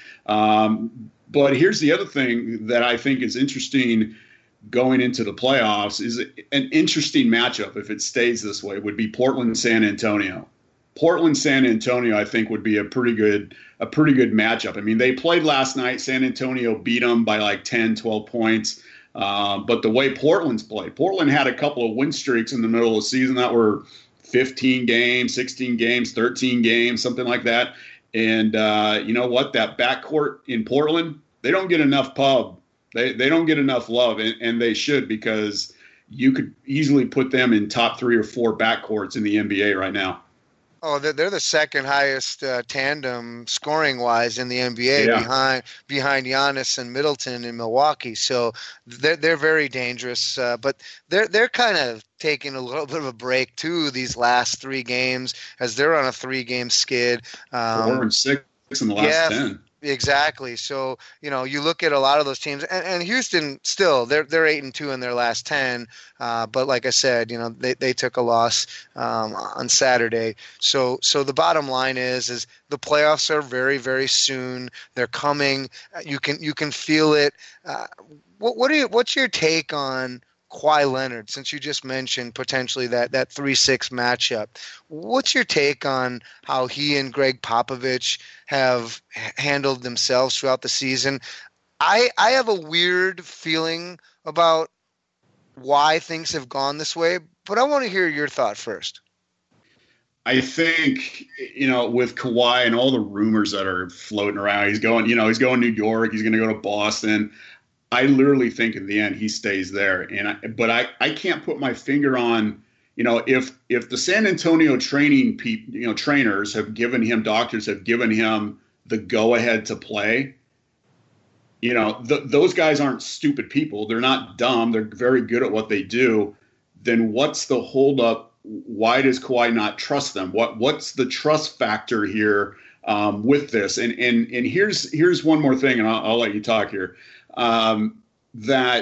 Um, but here's the other thing that I think is interesting going into the playoffs is an interesting matchup. If it stays this way, would be Portland, San Antonio. Portland, San Antonio, I think would be a pretty good, a pretty good matchup. I mean, they played last night. San Antonio beat them by like ten, twelve points. Uh, but the way Portland's played, Portland had a couple of win streaks in the middle of the season that were fifteen games, sixteen games, thirteen games, something like that. And uh, you know what? That backcourt in Portland, they don't get enough pub. They they don't get enough love, and, and they should, because you could easily put them in top three or four backcourts in the N B A right now. Oh, they're, they're the second highest uh, tandem scoring wise in the N B A, yeah. behind behind Giannis and Middleton in Milwaukee. So they're they're very dangerous. Uh, but they're they're kind of taking a little bit of a break too these last three games as they're on a three game skid. Um, Four and six in the last yeah, ten. Exactly. So, you know, you look at a lot of those teams, and, and Houston still they're they're eight and two in their last ten. Uh, but like I said, you know, they, they took a loss um, on Saturday. So so the bottom line is is the playoffs are very very soon. They're coming. You can you can feel it. Uh, what what are you, what's your take on Kawhi Leonard, since you just mentioned potentially that, that three six matchup? What's your take on how he and Greg Popovich have handled themselves throughout the season? I I have a weird feeling about why things have gone this way, but I want to hear your thought first. I think, you know, with Kawhi and all the rumors that are floating around, he's going, you know, he's going to New York, he's going to go to Boston. I literally think in the end he stays there. And I, but I, I can't put my finger on, you know, if if the San Antonio training people, you know, trainers have given him, doctors have given him the go ahead to play, you know, th- those guys aren't stupid people. They're not dumb. They're very good at what they do. Then what's the holdup? Why does Kawhi not trust them? What what's the trust factor here um, with this? And and and here's here's one more thing, and I'll, I'll let you talk here. Um, that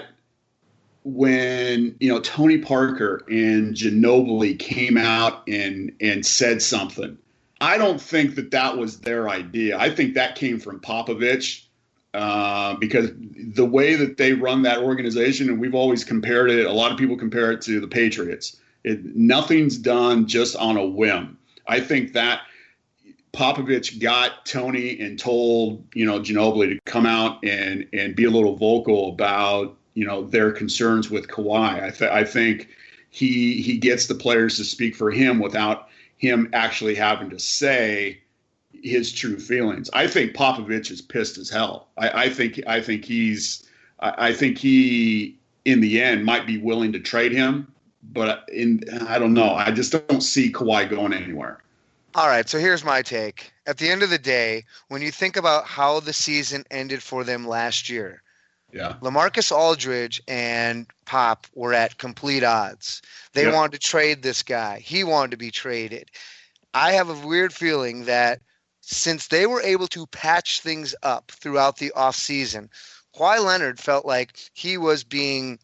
when, you know, Tony Parker and Ginobili came out and, and said something, I don't think that that was their idea. I think that came from Popovich, uh, because the way that they run that organization, and we've always compared it, a lot of people compare it to the Patriots. It, nothing's done just on a whim. I think that Popovich got Tony and told, you know, Ginobili to come out and, and be a little vocal about, you know, their concerns with Kawhi. I, th- I think he he gets the players to speak for him without him actually having to say his true feelings. I think Popovich is pissed as hell. I, I think I think he's I, I think he in the end might be willing to trade him, but in I don't know. I just don't see Kawhi going anywhere. All right, so here's my take. At the end of the day, when you think about how the season ended for them last year, yeah, LaMarcus Aldridge and Pop were at complete odds. They yep. wanted to trade this guy. He wanted to be traded. I have a weird feeling that since they were able to patch things up throughout the offseason, Kawhi Leonard felt like he was being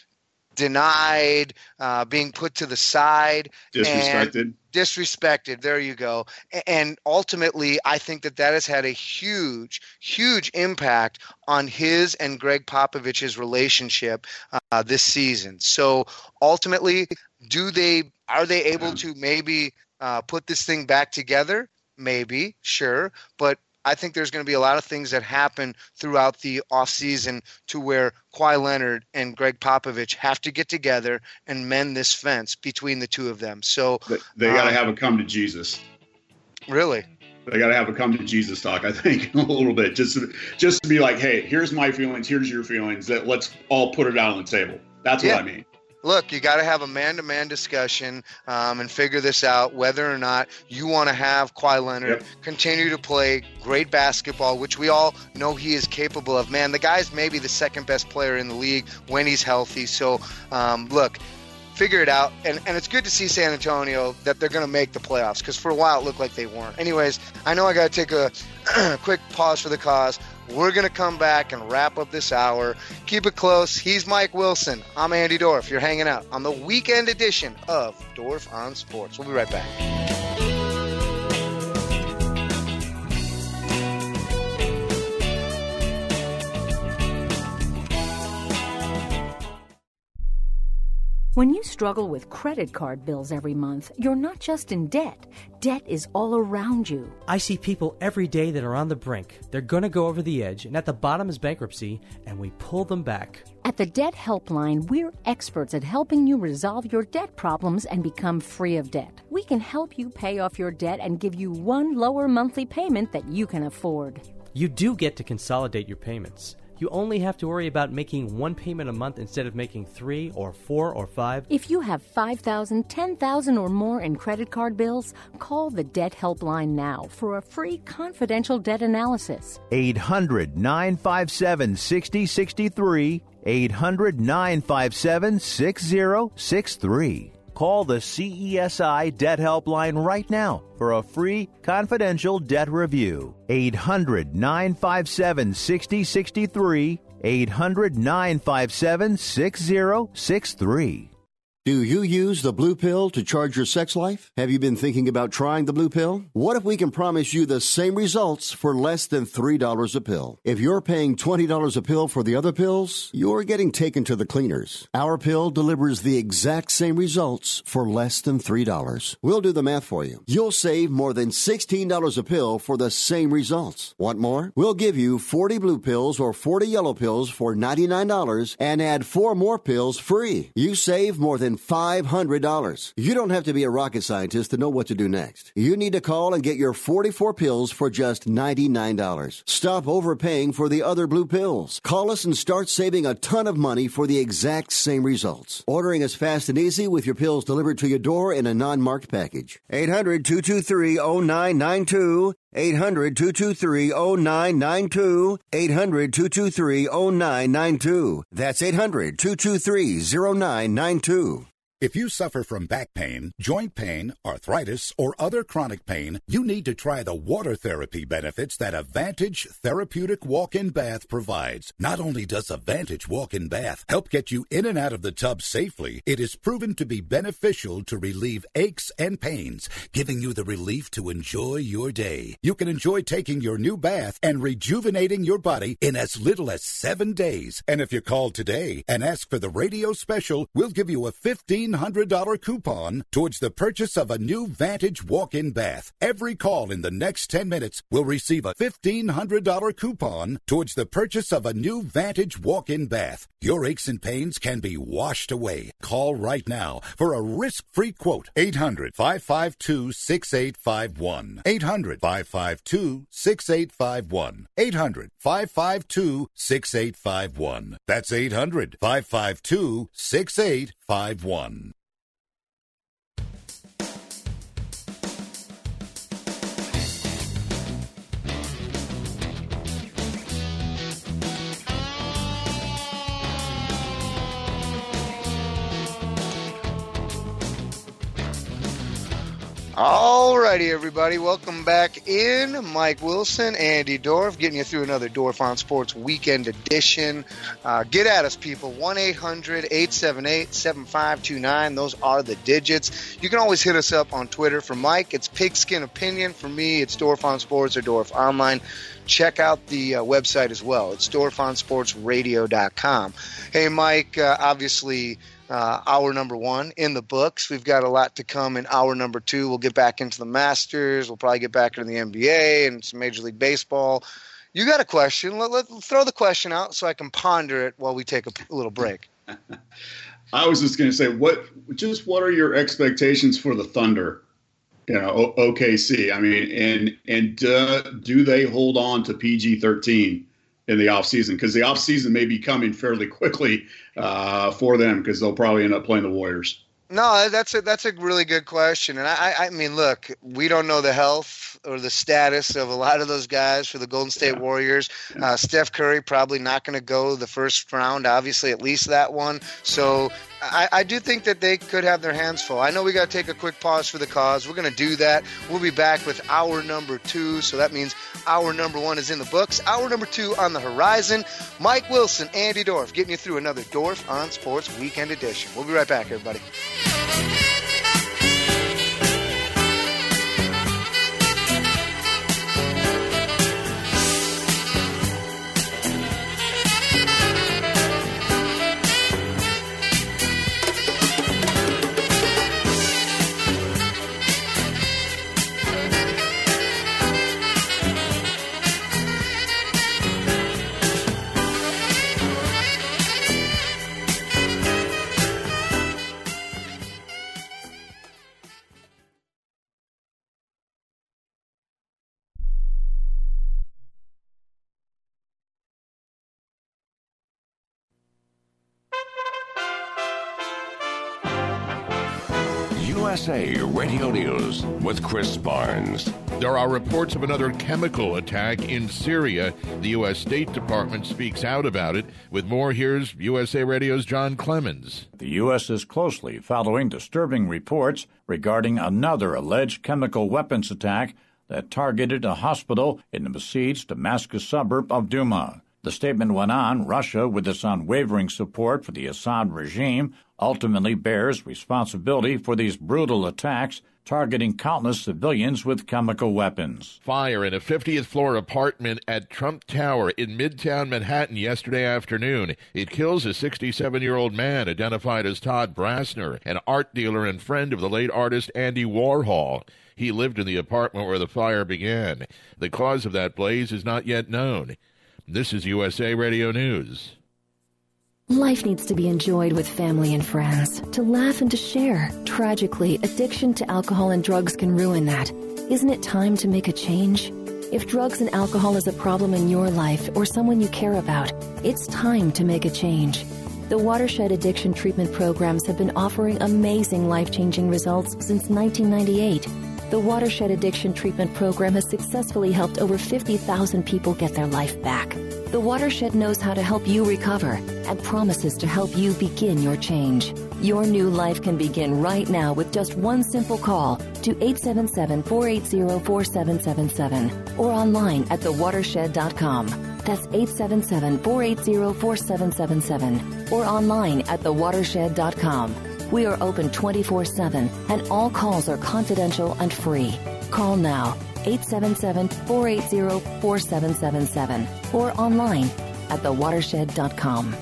denied, uh, being put to the side. Disrespected. And disrespected. There you go. And ultimately, I think that that has had a huge, huge impact on his and Greg Popovich's relationship uh, this season. So ultimately, do they, are they able to maybe uh, put this thing back together? Maybe, sure. But I think there's going to be a lot of things that happen throughout the offseason to where Kawhi Leonard and Greg Popovich have to get together and mend this fence between the two of them. So they, they got to um, have a come to Jesus. Really? They got to have a come to Jesus talk, I think, a little bit. Just to, just to be like, hey, here's my feelings, here's your feelings. That let's all put it out on the table. That's yeah. what I mean. Look, you got to have a man-to-man discussion um, and figure this out, whether or not you want to have Kawhi Leonard yep. continue to play great basketball, which we all know he is capable of. Man, the guy's maybe the second best player in the league when he's healthy. So, um, look, figure it out. And, and it's good to see San Antonio that they're going to make the playoffs, because for a while it looked like they weren't. Anyways, I know I got to take a quick pause for the cause. We're going to come back and wrap up this hour. Keep it close. He's Mike Wilson. I'm Andy Dorff. You're hanging out on the weekend edition of Dorff on Sports. We'll be right back. When you struggle with credit card bills every month, you're not just in debt. Debt is all around you. I see people every day that are on the brink. They're going to go over the edge, and at the bottom is bankruptcy, and we pull them back. At the Debt Helpline, we're experts at helping you resolve your debt problems and become free of debt. We can help you pay off your debt and give you one lower monthly payment that you can afford. You do get to consolidate your payments. You only have to worry about making one payment a month instead of making three or four or five. If you have five thousand dollars, ten thousand dollars or more in credit card bills, call the Debt Helpline now for a free confidential debt analysis. eight hundred, nine five seven, six zero six three. eight hundred, nine five seven, six zero six three. Call the C E S I Debt Helpline right now for a free confidential debt review. eight hundred, nine five seven, six zero six three. eight hundred, nine five seven, six zero six three. Do you use the blue pill to charge your sex life? Have you been thinking about trying the blue pill? What if we can promise you the same results for less than three dollars a pill? If you're paying twenty dollars a pill for the other pills, you're getting taken to the cleaners. Our pill delivers the exact same results for less than three dollars. We'll do the math for you. You'll save more than sixteen dollars a pill for the same results. Want more? We'll give you forty blue pills or forty yellow pills for ninety-nine dollars and add four more pills free. You save more than five hundred dollars. You don't have to be a rocket scientist to know what to do next. You need to call and get your forty-four pills for just ninety-nine dollars. Stop overpaying for the other blue pills. Call us and start saving a ton of money for the exact same results. Ordering is fast and easy with your pills delivered to your door in a non-marked package. eight hundred, two two three, zero nine nine two. eight hundred, two two three, zero nine nine two. eight hundred, two two three, zero nine nine two. That's eight hundred, two two three, zero nine nine two. If you suffer from back pain, joint pain, arthritis, or other chronic pain, you need to try the water therapy benefits that Advantage Therapeutic Walk-In Bath provides. Not only does Advantage Walk-In Bath help get you in and out of the tub safely, it is proven to be beneficial to relieve aches and pains, giving you the relief to enjoy your day. You can enjoy taking your new bath and rejuvenating your body in as little as seven days. And if you call today and ask for the radio special, we'll give you a fifteen hundred dollars coupon towards the purchase of a new Vantage walk-in bath. Every call in the next ten minutes will receive a fifteen hundred dollars coupon towards the purchase of a new Vantage walk-in bath. Your aches and pains can be washed away. Call right now for a risk-free quote. eight hundred, five five two, six eight five one. eight hundred, five five two, six eight five one. eight hundred, five five two, six eight five one. That's eight hundred, five five two, six eight five one. All righty, everybody. Welcome back in. Mike Wilson, Andy Dorff, getting you through another Dorff on Sports Weekend Edition. Uh, get at us, people. one eight hundred, eight seven eight, seven five two nine. Those are the digits. You can always hit us up on Twitter. For Mike, it's Pigskin Opinion. For me, it's Dorff on Sports or Dorff Online. Check out the uh, website as well. It's dorff on sports radio dot com. Hey, Mike, uh, obviously... Uh, hour number one in the books. We've got a lot to come in hour number two. We'll get back into the Masters. We'll probably get back into the N B A and some Major League Baseball. You got a question. Let, let, throw the question out so I can ponder it while we take a, a little break. I was just going to say, what? just what are your expectations for the Thunder? You know, o- O K C. I mean, and and uh, do they hold on to P G thirteen in the offseason? Because the offseason may be coming fairly quickly uh, for them, because they'll probably end up playing the Warriors. No, that's a that's a really good question, and I I mean, look, we don't know the health or the status of a lot of those guys for the Golden State yeah. Warriors. Uh, Steph Curry probably not going to go the first round, obviously, at least that one. So I, I do think that they could have their hands full. I know we got to take a quick pause for the cause. We're going to do that. We'll be back with hour number two. So that means hour number one is in the books. Hour number two on the horizon. Mike Wilson, Andy Dorff, getting you through another Dorff on Sports Weekend Edition. We'll be right back, everybody. S A Radio News with Chris Barnes. There are reports of another chemical attack in Syria. The U S State Department speaks out about it. With more, here's U S A Radio's John Clemens. The U S is closely following disturbing reports regarding another alleged chemical weapons attack that targeted a hospital in the besieged Damascus suburb of Douma. The statement went on, Russia, with its unwavering support for the Assad regime, ultimately bears responsibility for these brutal attacks targeting countless civilians with chemical weapons. Fire in a fiftieth floor apartment at Trump Tower in Midtown Manhattan yesterday afternoon. It kills a sixty-seven-year-old man identified as Todd Brassner, an art dealer and friend of the late artist Andy Warhol. He lived in the apartment where the fire began. The cause of that blaze is not yet known. This is U S A Radio News. Life needs to be enjoyed with family and friends, to laugh and to share. Tragically, addiction to alcohol and drugs can ruin that. Isn't it time to make a change? If drugs and alcohol is a problem in your life or someone you care about, it's time to make a change. The Watershed Addiction Treatment Programs have been offering amazing life-changing results since nineteen ninety-eight. The Watershed Addiction Treatment Program has successfully helped over fifty thousand people get their life back. The Watershed knows how to help you recover and promises to help you begin your change. Your new life can begin right now with just one simple call to eight seven seven, four eight zero, four seven seven seven or online at the watershed dot com. That's eight seven seven, four eight zero, four seven seven seven or online at the watershed dot com. We are open twenty-four seven and all calls are confidential and free. Call now, eight seven seven, four eight zero, four seven seven seven or online at the watershed dot com.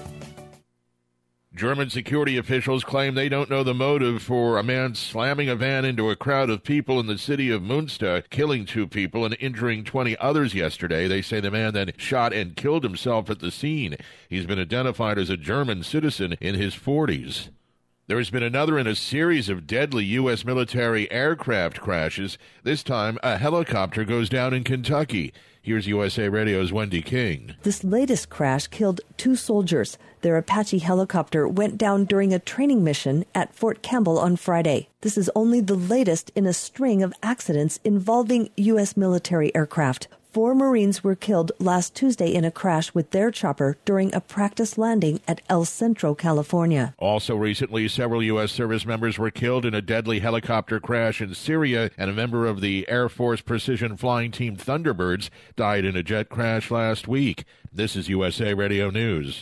German security officials claim they don't know the motive for a man slamming a van into a crowd of people in the city of Münster, killing two people and injuring twenty others yesterday. They say the man then shot and killed himself at the scene. He's been identified as a German citizen in his forties. There has been another in a series of deadly U S military aircraft crashes. This time, a helicopter goes down in Kentucky. Here's U S A Radio's Wendy King. This latest crash killed two soldiers. Their Apache helicopter went down during a training mission at Fort Campbell on Friday. This is only the latest in a string of accidents involving U S military aircraft. Four Marines were killed last Tuesday in a crash with their chopper during a practice landing at El Centro, California. Also recently, several U S service members were killed in a deadly helicopter crash in Syria, and a member of the Air Force Precision Flying Team Thunderbirds died in a jet crash last week. This is U S A Radio News.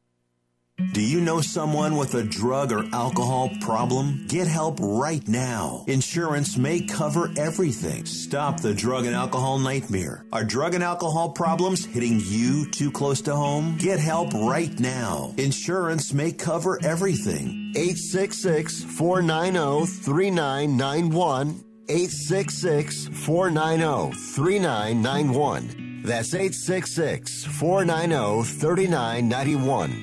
Do you know someone with a drug or alcohol problem? Get help right now. Insurance may cover everything. Stop the drug and alcohol nightmare. Are drug and alcohol problems hitting you too close to home? Get help right now. Insurance may cover everything. eight six six, four nine zero, three nine nine one. eight six six, four nine zero, three nine nine one. That's eight six six, four nine zero, three nine nine one.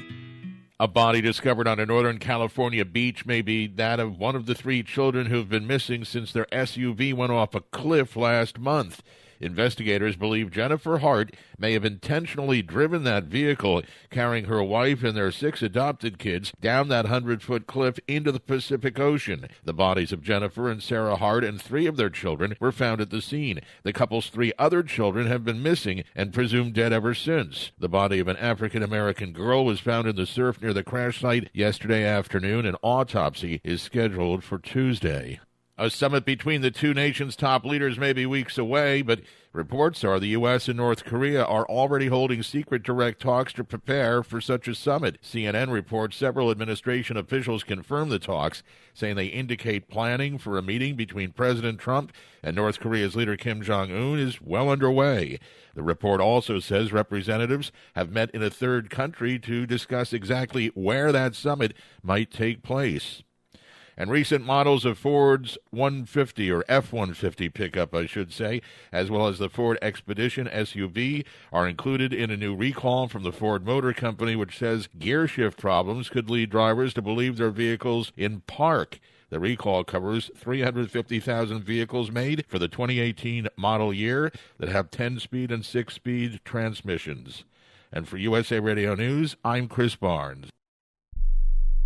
A body discovered on a Northern California beach may be that of one of the three children who've been missing since their S U V went off a cliff last month. Investigators believe Jennifer Hart may have intentionally driven that vehicle, carrying her wife and their six adopted kids down that hundred-foot cliff into the Pacific Ocean. The bodies of Jennifer and Sarah Hart and three of their children were found at the scene. The couple's three other children have been missing and presumed dead ever since. The body of an African-American girl was found in the surf near the crash site yesterday afternoon. An autopsy is scheduled for Tuesday. A summit between the two nations' top leaders may be weeks away, but reports are the U S and North Korea are already holding secret direct talks to prepare for such a summit. C N N reports several administration officials confirmed the talks, saying they indicate planning for a meeting between President Trump and North Korea's leader Kim Jong-un is well underway. The report also says representatives have met in a third country to discuss exactly where that summit might take place. And recent models of Ford's one fifty or F one fifty pickup, I should say, as well as the Ford Expedition S U V, are included in a new recall from the Ford Motor Company, which says gear shift problems could lead drivers to believe their vehicles in park. The recall covers three hundred fifty thousand vehicles made for the twenty eighteen model year that have ten-speed and six-speed transmissions. And for U S A Radio News, I'm Chris Barnes.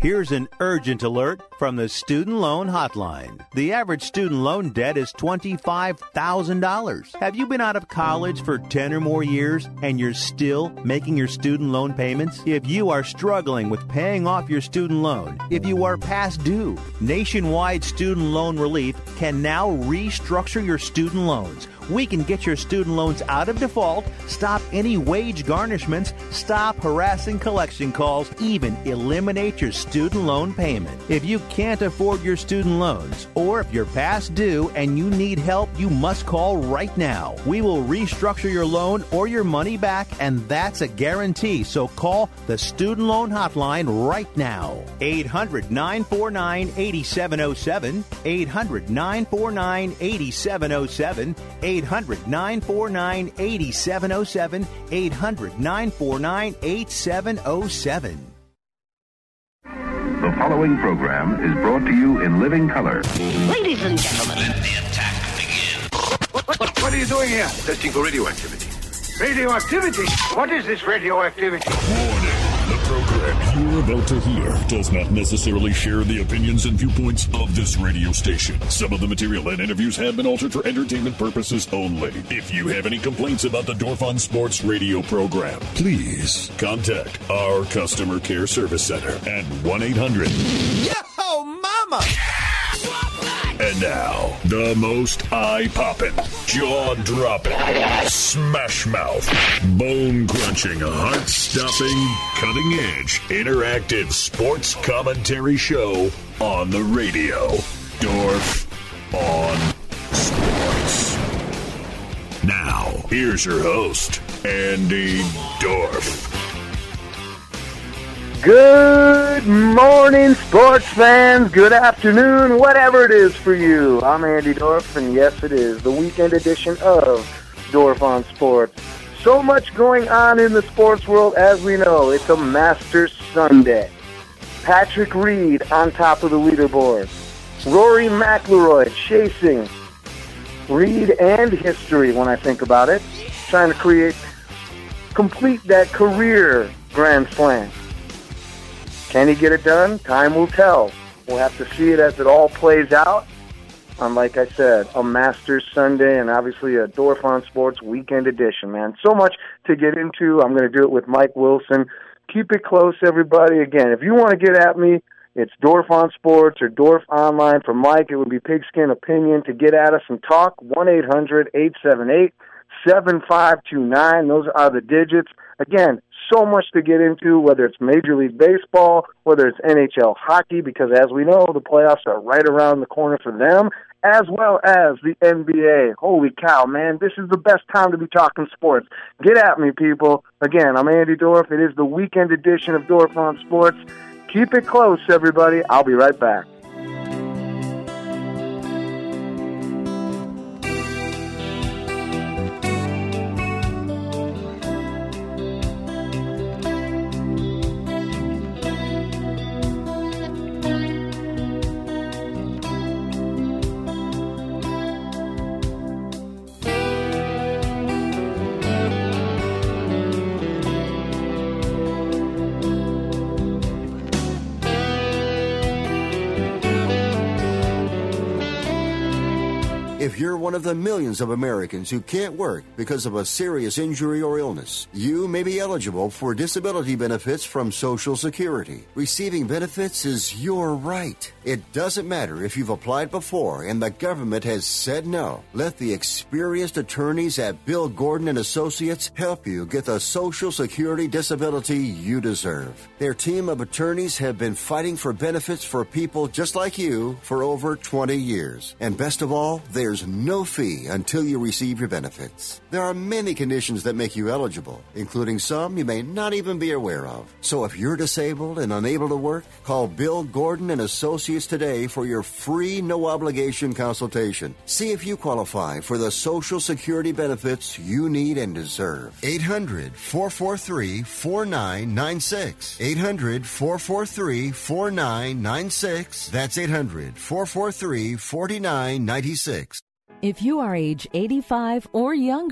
Here's an urgent alert from the Student Loan Hotline. The average student loan debt is twenty-five thousand dollars. Have you been out of college for ten or more years and you're still making your student loan payments? If you are struggling with paying off your student loan, if you are past due, Nationwide Student Loan Relief can now restructure your student loans. We can get your student loans out of default, stop any wage garnishments, stop harassing collection calls, even eliminate your student loan payment. If you can't afford your student loans, or if you're past due and you need help, you must call right now. We will restructure your loan or your money back, and that's a guarantee. So call the Student Loan Hotline right now. eight hundred, nine four nine, eight seven zero seven, eight hundred, nine four nine, eight seven zero seven, eight hundred, nine four nine, eight seven zero seven, eight hundred, nine four nine, eight seven zero seven. The following program is brought to you in living color. Ladies and gentlemen, let the attack begin. What, what, what are you doing here? Testing for radioactivity. Radioactivity? What is this radioactivity? Warning. The program you're about to hear does not necessarily share the opinions and viewpoints of this radio station. Some of the material and interviews have been altered for entertainment purposes only. If you have any complaints about the Dorf on Sports radio program, please contact our customer care service center at one eight hundred. Yo, mama! And now, the most eye-popping, jaw-dropping, smash-mouth, bone-crunching, heart-stopping, cutting-edge, interactive sports commentary show on the radio. Dorf on Sports. Now, here's your host, Andy Dorf. Good morning, sports fans. Good afternoon, whatever it is for you. I'm Andy Dorf, and yes, it is the weekend edition of Dorf on Sports. So much going on in the sports world, as we know. It's a Masters Sunday. Patrick Reed on top of the leaderboard. Rory McIlroy chasing Reed and history when I think about it. Trying to create, complete that career Grand Slam. Can he get it done? Time will tell. We'll have to see it as it all plays out. And like I said, a Masters Sunday and obviously a Dorf on Sports weekend edition, man. So much to get into. I'm going to do it with Mike Wilson. Keep it close, everybody. Again, if you want to get at me, it's Dorf on Sports or Dorf Online. For Mike, it would be Pigskin Opinion. To get at us and talk, one eight hundred, eight seven eight, seven five two nine. Those are the digits. Again, so much to get into, whether it's Major League Baseball, whether it's N H L hockey, because as we know, the playoffs are right around the corner for them, as well as the N B A. Holy cow, man, this is the best time to be talking sports. Get at me, people. Again, I'm Andy Dorf. It is the weekend edition of Dorf on Sports. Keep it close, everybody. I'll be right back. If you're one of the millions of Americans who can't work because of a serious injury or illness, you may be eligible for disability benefits from Social Security. Receiving benefits is your right. It doesn't matter if you've applied before and the government has said no. Let the experienced attorneys at Bill Gordon and Associates help you get the Social Security disability you deserve. Their team of attorneys have been fighting for benefits for people just like you for over twenty years. And best of all, they're There's no fee until you receive your benefits. There are many conditions that make you eligible, including some you may not even be aware of. So if you're disabled and unable to work, call Bill Gordon and Associates today for your free, no-obligation consultation. See if you qualify for the Social Security benefits you need and deserve. eight hundred, four four three, four nine nine six. eight hundred, four four three, four nine nine six. That's eight hundred, four four three, four nine nine six. If you are age eighty-five or younger,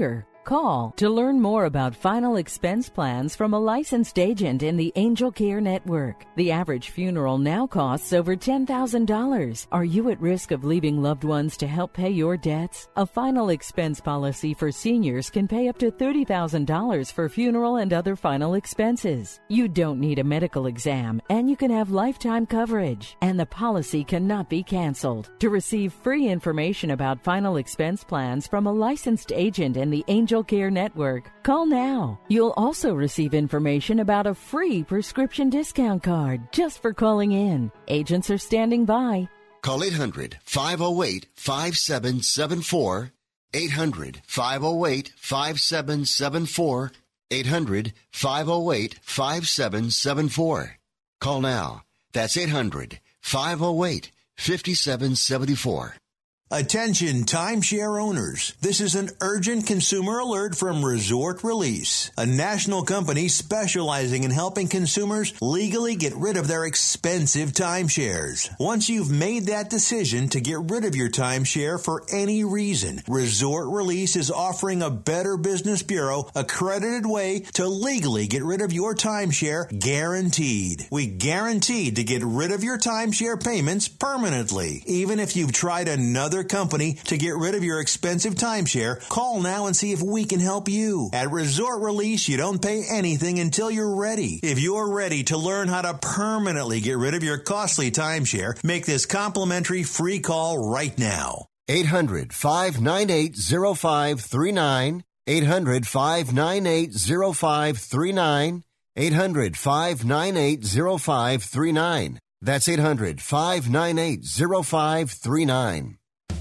Call to learn more about final expense plans from a licensed agent in the Angel Care Network. The average funeral now costs over ten thousand dollars. Are you at risk of leaving loved ones to help pay your debts? A final expense policy for seniors can pay up to thirty thousand dollars for funeral and other final expenses. You don't need a medical exam, and you can have lifetime coverage, and the policy cannot be canceled. To receive free information about final expense plans from a licensed agent in the Angel Care Network, call now. You'll also receive information about a free prescription discount card just for calling in. Agents are standing by. Call eight hundred, five oh eight, five seven seven four, eight hundred, five oh eight, five seven seven four, eight hundred, five oh eight, five seven seven four. Call now. That's eight hundred, five oh eight, five seven seven four. Attention timeshare owners. This is an urgent consumer alert from Resort Release, a national company specializing in helping consumers legally get rid of their expensive timeshares. Once you've made that decision to get rid of your timeshare for any reason, Resort Release is offering a Better Business Bureau accredited way to legally get rid of your timeshare, guaranteed. We guaranteed to get rid of your timeshare payments permanently. Even if you've tried another company to get rid of your expensive timeshare, call now and see if we can help you. At Resort Release, you don't pay anything until you're ready. If you're ready to learn how to permanently get rid of your costly timeshare, make this complimentary free call right now. eight hundred, five nine eight, oh five three nine. eight hundred, five nine eight, oh five three nine. eight hundred, five nine eight, oh five three nine. That's eight hundred, five nine eight, oh five three nine.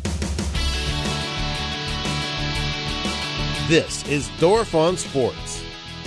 This is Dorf on Sports.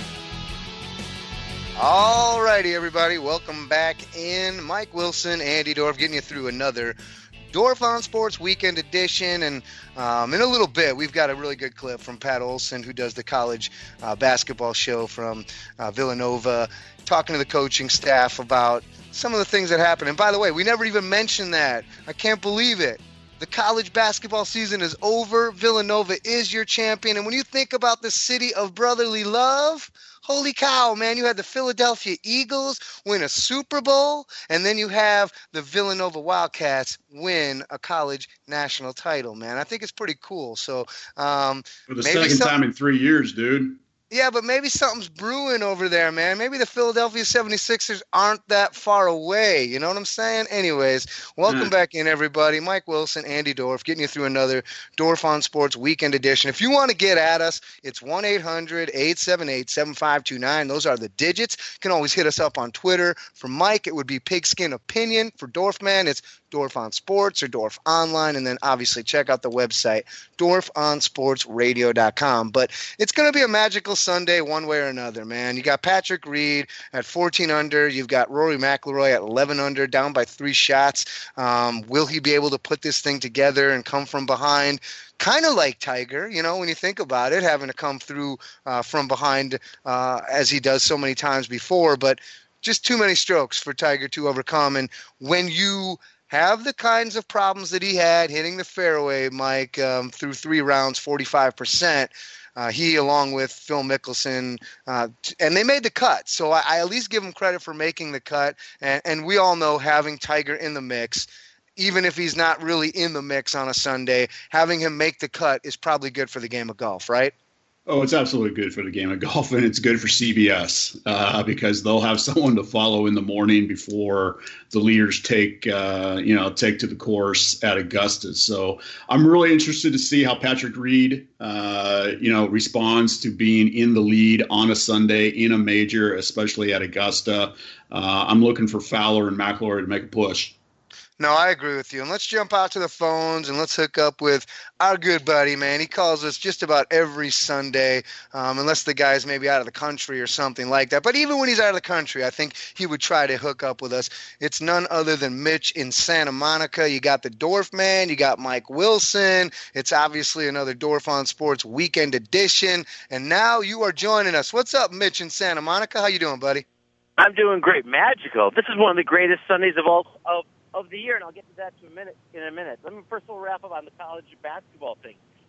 All righty, everybody. Welcome back in. Mike Wilson, Andy Dorf, getting you through another Dorf on Sports Weekend Edition. And um, in a little bit, we've got a really good clip from Pat Olson, who does the college uh, basketball show from uh, Villanova, talking to the coaching staff about some of the things that happened. And by the way, we never even mentioned that. I can't believe it. The college basketball season is over. Villanova is your champion. And when you think about the city of brotherly love, holy cow, man, you had the Philadelphia Eagles win a Super Bowl, and then you have the Villanova Wildcats win a college national title, man. I think it's pretty cool. So um, For the maybe second some- time in three years, dude. Yeah, but maybe something's brewing over there, man. Maybe the Philadelphia seventy-sixers aren't that far away. You know what I'm saying? Anyways, welcome Mm. back in, everybody. Mike Wilson, Andy Dorf, getting you through another Dorf on Sports Weekend Edition. If you want to get at us, it's one eight hundred, eight seven eight, seven five two nine. Those are the digits. You can always hit us up on Twitter. For Mike, it would be Pigskin Opinion. For Dorfman, it's Dorf on Sports or Dorf Online. And then obviously check out the website, dorf on sports radio dot com. But it's going to be a magical Sunday one way or another, man. You got Patrick Reed at fourteen under. You've got Rory McIlroy at eleven under, down by three shots. Um, will he be able to put this thing together and come from behind? Kind of like Tiger, you know, when you think about it, having to come through uh, from behind uh, as he does so many times before. But just too many strokes for Tiger to overcome. And when you have the kinds of problems that he had hitting the fairway, Mike, um, through three rounds, forty-five percent, Uh, he, along with Phil Mickelson, uh, t- and they made the cut. So I, I at least give him credit for making the cut. And, and we all know having Tiger in the mix, even if he's not really in the mix on a Sunday, having him make the cut is probably good for the game of golf, right? Oh, it's absolutely good for the game of golf, and it's good for C B S uh, because they'll have someone to follow in the morning before the leaders take, uh, you know, take to the course at Augusta. So I'm really interested to see how Patrick Reed, uh, you know, responds to being in the lead on a Sunday in a major, especially at Augusta. Uh, I'm looking for Fowler and McIlroy to make a push. No, I agree with you. And let's jump out to the phones and let's hook up with our good buddy, man. He calls us just about every Sunday, um, unless the guy's maybe out of the country or something like that. But even when he's out of the country, I think he would try to hook up with us. It's none other than Mitch in Santa Monica. You got the Dorf Man. You got Mike Wilson. It's obviously another Dorf on Sports Weekend Edition. And now you are joining us. What's up, Mitch in Santa Monica? How you doing, buddy? I'm doing great. Magical. This is one of the greatest Sundays of all of of the year, and I'll get to that in a minute. In a minute, let me first of all wrap up on the college basketball thing.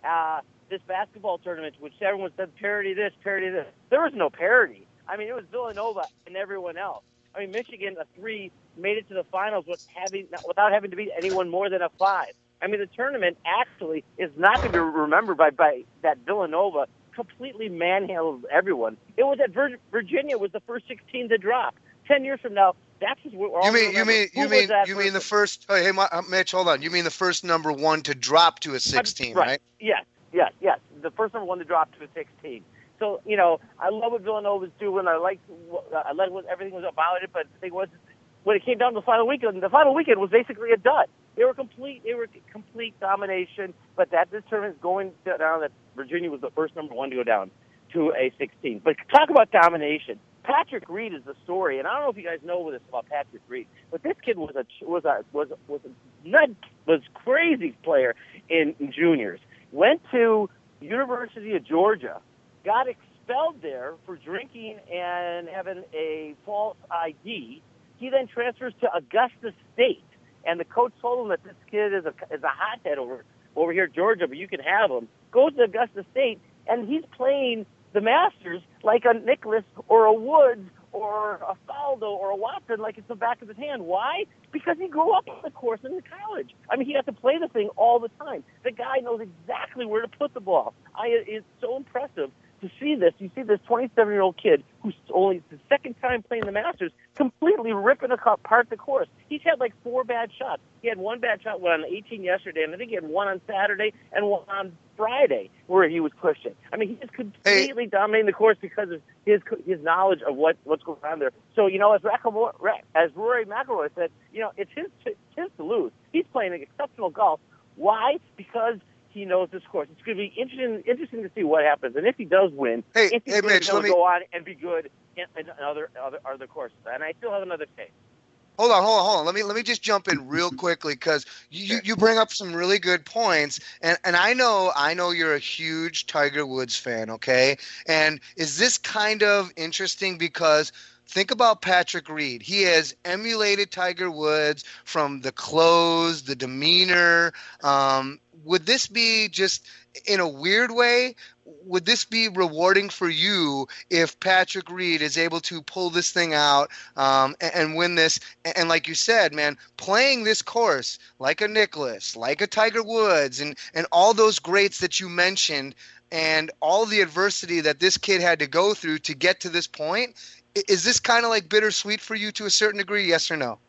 uh, this basketball tournament, which everyone said parity this, parity this. There was no parity. I mean, it was Villanova and everyone else. I mean, Michigan, a three, made it to the finals with having, without having to beat anyone more than a five. I mean, the tournament actually is not going to be remembered by, by that Villanova completely manhandled everyone. It was that Vir- Virginia was the first sixteen to drop. Ten years from now, that's just what we're all You mean you mean Who you mean was you that mean the person? first? Oh, hey, Ma- uh, Mitch, hold on. You mean the first number one to drop to a sixteen, right? Yes, yes, yes. The first number one to drop to a sixteen. So, you know, I love what Villanova's doing. I like I like what everything was about it. But the thing was, when it came down to the final weekend, the final weekend was basically a dud. They were complete. They were complete domination. But that this tournament is going down. That Virginia was the first number one to go down to a sixteen. But talk about domination. Patrick Reed is the story, and I don't know if you guys know this about Patrick Reed, but this kid was a was a was was a nut was crazy player in, in juniors. Went to University of Georgia, got expelled there for drinking and having a false I D. He then transfers to Augusta State, and the coach told him that this kid is a is a hothead over over here at Georgia, but you can have him. Goes to Augusta State, and he's playing the Masters like a Nicklaus or a Woods or a Faldo or a Watson, like it's the back of his hand. Why? Because he grew up on the course in college. I mean, he got to play the thing all the time. The guy knows exactly where to put the ball. I, it's so impressive to see this. You see this twenty-seven-year-old kid who's only the second time playing the Masters completely ripping apart the course. He's had like four bad shots. He had one bad shot on eighteen yesterday, and I think he had one on Saturday and one on Friday where he was pushing. I mean, he's completely hey. dominating the course because of his his knowledge of what, what's going on there. So, you know, as Racklemore, as Rory McIlroy said, you know, it's his, it's his to lose. He's playing exceptional golf. Why? Because he knows this course. It's going to be interesting interesting to see what happens. And if he does win, hey, if he's hey, going Mitch, to let me... go on and be good in, in other, other other courses. And I still have another take. Hold on, hold on, hold on. Let me let me just jump in real quickly because you, you bring up some really good points, and and I know I know you're a huge Tiger Woods fan, okay? And is this kind of interesting because think about Patrick Reed. He has emulated Tiger Woods from the clothes, the demeanor. Um, would this be just in a weird way? Would this be rewarding for you if Patrick Reed is able to pull this thing out um, and, and win this? And, and like you said, man, playing this course like a Nicklaus, like a Tiger Woods, and, and all those greats that you mentioned, and all the adversity that this kid had to go through to get to this point, is this kind of like bittersweet for you to a certain degree, yes or no?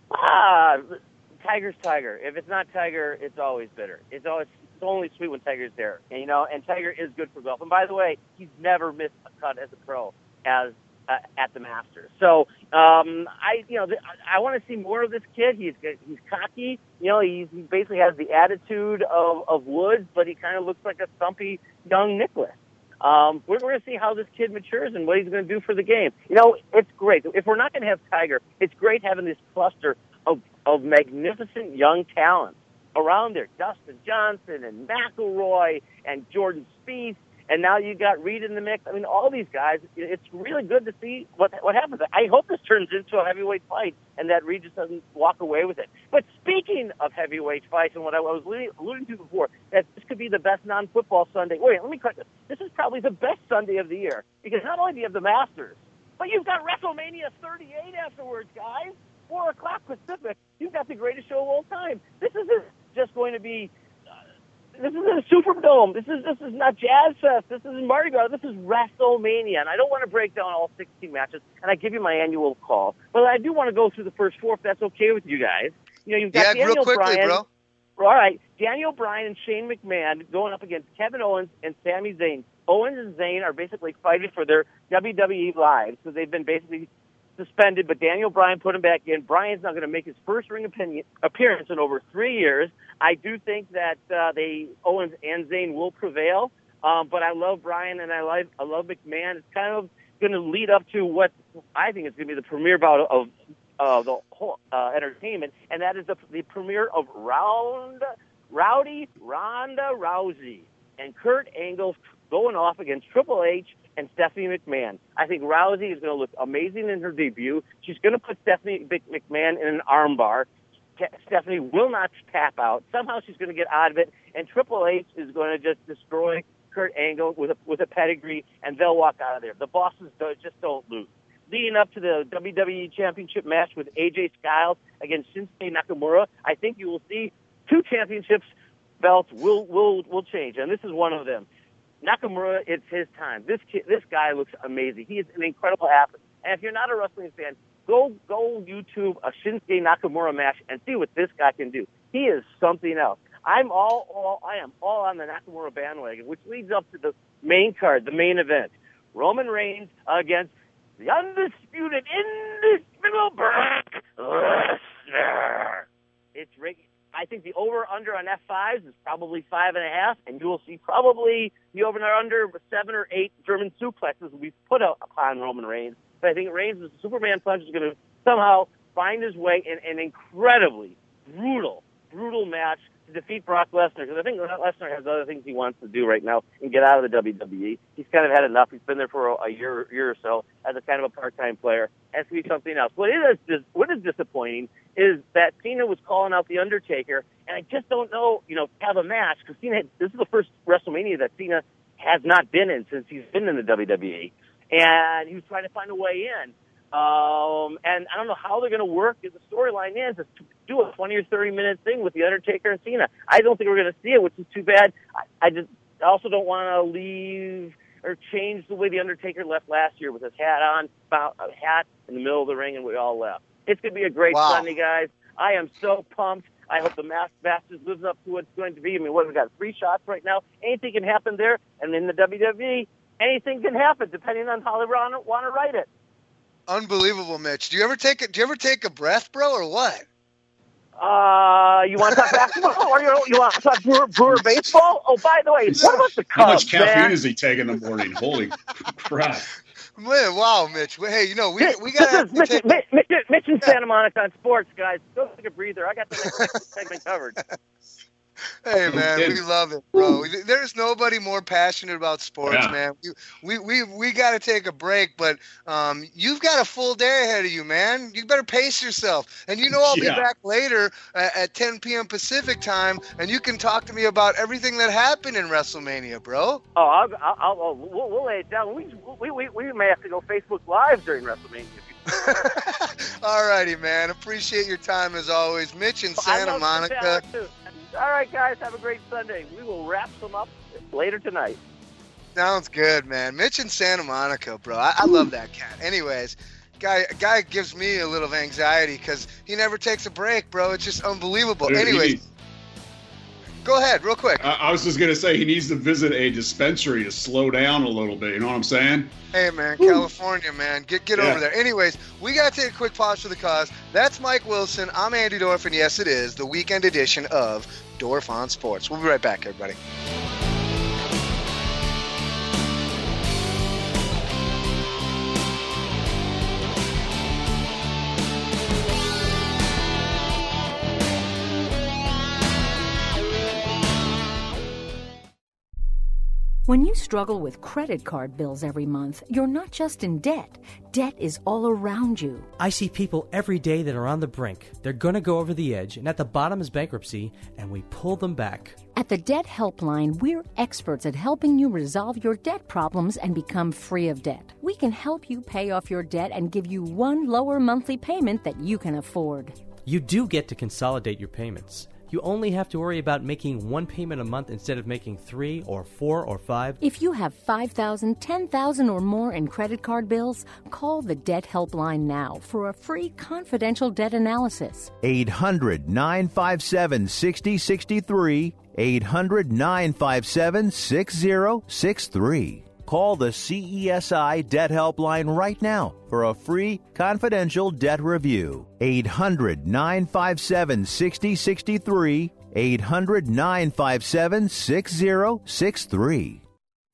Ah, Tiger's Tiger. If it's not Tiger, it's always bitter. It's always it's only sweet when Tiger's there. And, you know, and Tiger is good for golf. And by the way, he's never missed a cut as a pro as uh, at the Masters. So um, I, you know, th- I want to see more of this kid. He's he's cocky. You know, he's, he basically has the attitude of, of Woods, but he kind of looks like a stumpy young Nicklaus. Um, we're, we're going to see how this kid matures and what he's going to do for the game. You know, it's great. If we're not going to have Tiger, it's great having this cluster of, of magnificent young talents around there. Dustin Johnson and McIlroy and Jordan Spieth, and now you got Reed in the mix. I mean, all these guys, it's really good to see what what happens. I hope this turns into a heavyweight fight and that Reed just doesn't walk away with it. But speaking of heavyweight fights and what I was alluding to before, that this could be the best non-football Sunday. Wait, let me correct this. This is probably the best Sunday of the year because not only do you have the Masters, but you've got WrestleMania thirty-eight afterwards, guys. Four o'clock Pacific. You've got the greatest show of all time. This is just going to be. This is a Superdome. This is this is not Jazz Fest. This is Mardi Gras. This is WrestleMania. And I don't want to break down all sixteen matches, and I give you my annual call. But I do want to go through the first four, if that's okay with you guys. You know, you've got yeah, Daniel real quickly, Bryan. bro. All right, Daniel Bryan and Shane McMahon going up against Kevin Owens and Sami Zayn. Owens and Zayn are basically fighting for their W W E lives, so they've been basically suspended, but Daniel Bryan put him back in. Bryan's not going to make his first ring opinion, appearance in over three years. I do think that uh, they Owens and Zayn will prevail, um, but I love Bryan and I love I love McMahon. It's kind of going to lead up to what I think is going to be the premiere bout of uh, the whole uh, entertainment, and that is the, the premiere of Round Rowdy Ronda Rousey and Kurt Angle going off against Triple H and Stephanie McMahon. I think Rousey is going to look amazing in her debut. She's going to put Stephanie McMahon in an armbar. Stephanie will not tap out. Somehow she's going to get out of it, and Triple H is going to just destroy Kurt Angle with a with a pedigree, and they'll walk out of there. The bosses don't, just don't lose. Leading up to the W W E Championship match with A J Styles against Shinsuke Nakamura, I think you will see two championships belts will will will change, and this is one of them. Nakamura, it's his time. This kid, this guy looks amazing. He is an incredible athlete. And if you're not a wrestling fan, go go YouTube a Shinsuke Nakamura match and see what this guy can do. He is something else. I'm all, all I am all on the Nakamura bandwagon, which leads up to the main card, the main event. Roman Reigns against the undisputed, indisputable Brock Lesnar. It's rigged. I think the over-under on F fives is probably five and a half, and you will see probably the over-under seven or eight German suplexes will be put out upon Roman Reigns. But I think Reigns' with the Superman punch is going to somehow find his way in an incredibly brutal, brutal match to defeat Brock Lesnar, because I think Lesnar has other things he wants to do right now and get out of the W W E. He's kind of had enough. He's been there for a year, year or so as a kind of a part-time player. Has to be something else. What is what is disappointing is that Cena was calling out The Undertaker, and I just don't know, you know, to have a match, because Cena, this is the first WrestleMania that Cena has not been in since he's been in the W W E, and he was trying to find a way in. Um, and I don't know how they're going to work. The storyline is to do a twenty or thirty minute thing with The Undertaker and Cena. I don't think we're going to see it, which is too bad. I, I just I also don't want to leave or change the way The Undertaker left last year with his hat on, a hat in the middle of the ring, and we all left. It's going to be a great Wow. Sunday, guys. I am so pumped. I hope the Masters lives up to what it's going to be. I mean, what, we've got three shots right now. Anything can happen there. And in the W W E, anything can happen depending on how they want to write it. Unbelievable, Mitch. Do you ever take a, do you ever take a breath, bro, or what? Uh, you want to talk basketball, or you, you want to talk Brewer, Brewer baseball? Oh, by the way, what about the Cubs, How much caffeine man? is he taking in the morning? Holy crap. Man, wow, Mitch. Well, hey, you know, we we got This is Mitch, take... Mitch, Mitch, Mitch in Santa Monica on sports, guys. Go take a breather. I got the next segment covered. Hey, man, we love it, bro. There's nobody more passionate about sports, Yeah. man. We we we, we got to take a break, but um, you've got a full day ahead of you, man. You better pace yourself. And you know I'll Yeah. be back later at, at ten p.m. Pacific time, and you can talk to me about everything that happened in WrestleMania, bro. Oh, I'll, I'll, I'll, I'll we'll, we'll lay it down. We, we we we may have to go Facebook Live during WrestleMania. All righty, man. Appreciate your time as always. Mitch in I Santa love Monica. Santa too. All right, guys, have a great Sunday. We will wrap some up later tonight. Sounds good, man. Mitch in Santa Monica, bro. I, I love that cat. Anyways, guy guy gives me a little anxiety because he never takes a break, bro. It's just unbelievable. Dude, he Anyways, needs- go ahead, real quick. I, I was just going to say he needs to visit a dispensary to slow down a little bit. You know what I'm saying? Hey, man, California, man. Get get Yeah. over there. Anyways, we got to take a quick pause for the cause. That's Mike Wilson. I'm Andy Dorf, and yes, it is the weekend edition of Dorf on Sports. We'll be right back, everybody. When you struggle with credit card bills every month, you're not just in debt. Debt is all around you. I see people every day that are on the brink. They're going to go over the edge, and at the bottom is bankruptcy, and we pull them back. At the Debt Helpline, we're experts at helping you resolve your debt problems and become free of debt. We can help you pay off your debt and give you one lower monthly payment that you can afford. You do get to consolidate your payments. You only have to worry about making one payment a month instead of making three or four or five. If you have five thousand dollars, ten thousand dollars or more in credit card bills, call the Debt Helpline now for a free confidential debt analysis. eight hundred, nine five seven, six zero six three. eight hundred, nine five seven, six zero six three. Call the C E S I Debt Helpline right now for a free confidential debt review. eight hundred, nine five seven, six zero six three. eight hundred, nine five seven, six zero six three.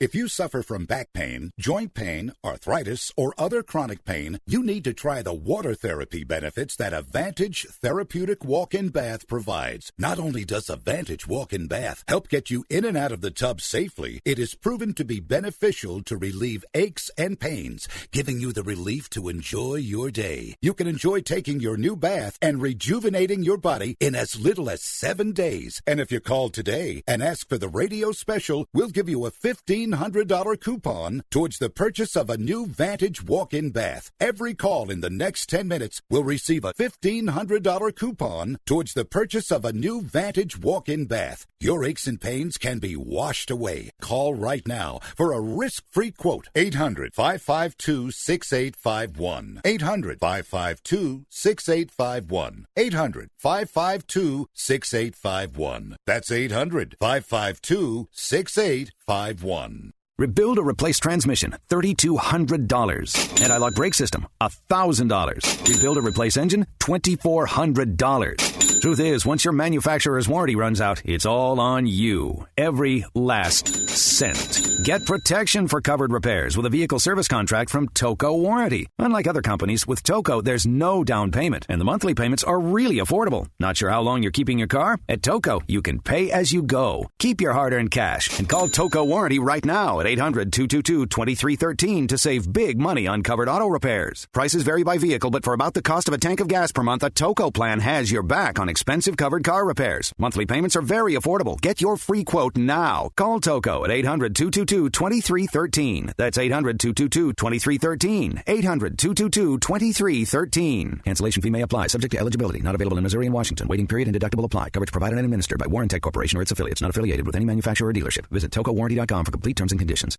If you suffer from back pain, joint pain, arthritis, or other chronic pain, you need to try the water therapy benefits that Advantage Therapeutic Walk-In Bath provides. Not only does Advantage Walk-In Bath help get you in and out of the tub safely, it is proven to be beneficial to relieve aches and pains, giving you the relief to enjoy your day. You can enjoy taking your new bath and rejuvenating your body in as little as seven days. And if you call today and ask for the radio special, we'll give you a fifteen hundred dollars coupon towards the purchase of a new Vantage walk-in bath. Every call in the next ten minutes will receive a fifteen hundred dollars coupon towards the purchase of a new Vantage walk-in bath. Your aches and pains can be washed away. Call right now for a risk-free quote. eight hundred, five five two, six eight five one. eight hundred, five five two, six eight five one. eight hundred, five five two, six eight five one. That's eight hundred, five five two, six eight five one. Rebuild or replace transmission, three thousand two hundred dollars. Anti-lock brake system, one thousand dollars. Rebuild or replace engine, two thousand four hundred dollars. Truth is, once your manufacturer's warranty runs out, it's all on you. Every last cent. Get protection for covered repairs with a vehicle service contract from Toco Warranty. Unlike other companies, with Toco, there's no down payment, and the monthly payments are really affordable. Not sure how long you're keeping your car? At Toco, you can pay as you go. Keep your hard-earned cash and call Toco Warranty right now at eight hundred, two two two, two three one three to save big money on covered auto repairs. Prices vary by vehicle, but for about the cost of a tank of gas per month, a Toco plan has your back on expensive covered car repairs. Monthly payments are very affordable. Get your free quote now. Call Toco at eight hundred, two two two, two three one three. That's eight hundred, two two two, two three one three. eight hundred, two two two, two three one three. Cancellation fee may apply, subject to eligibility. Not available in Missouri and Washington. Waiting period and deductible apply. Coverage provided and administered by Warrantech Corporation or its affiliates. Not affiliated with any manufacturer or dealership. Visit toco warranty dot com for complete terms and conditions.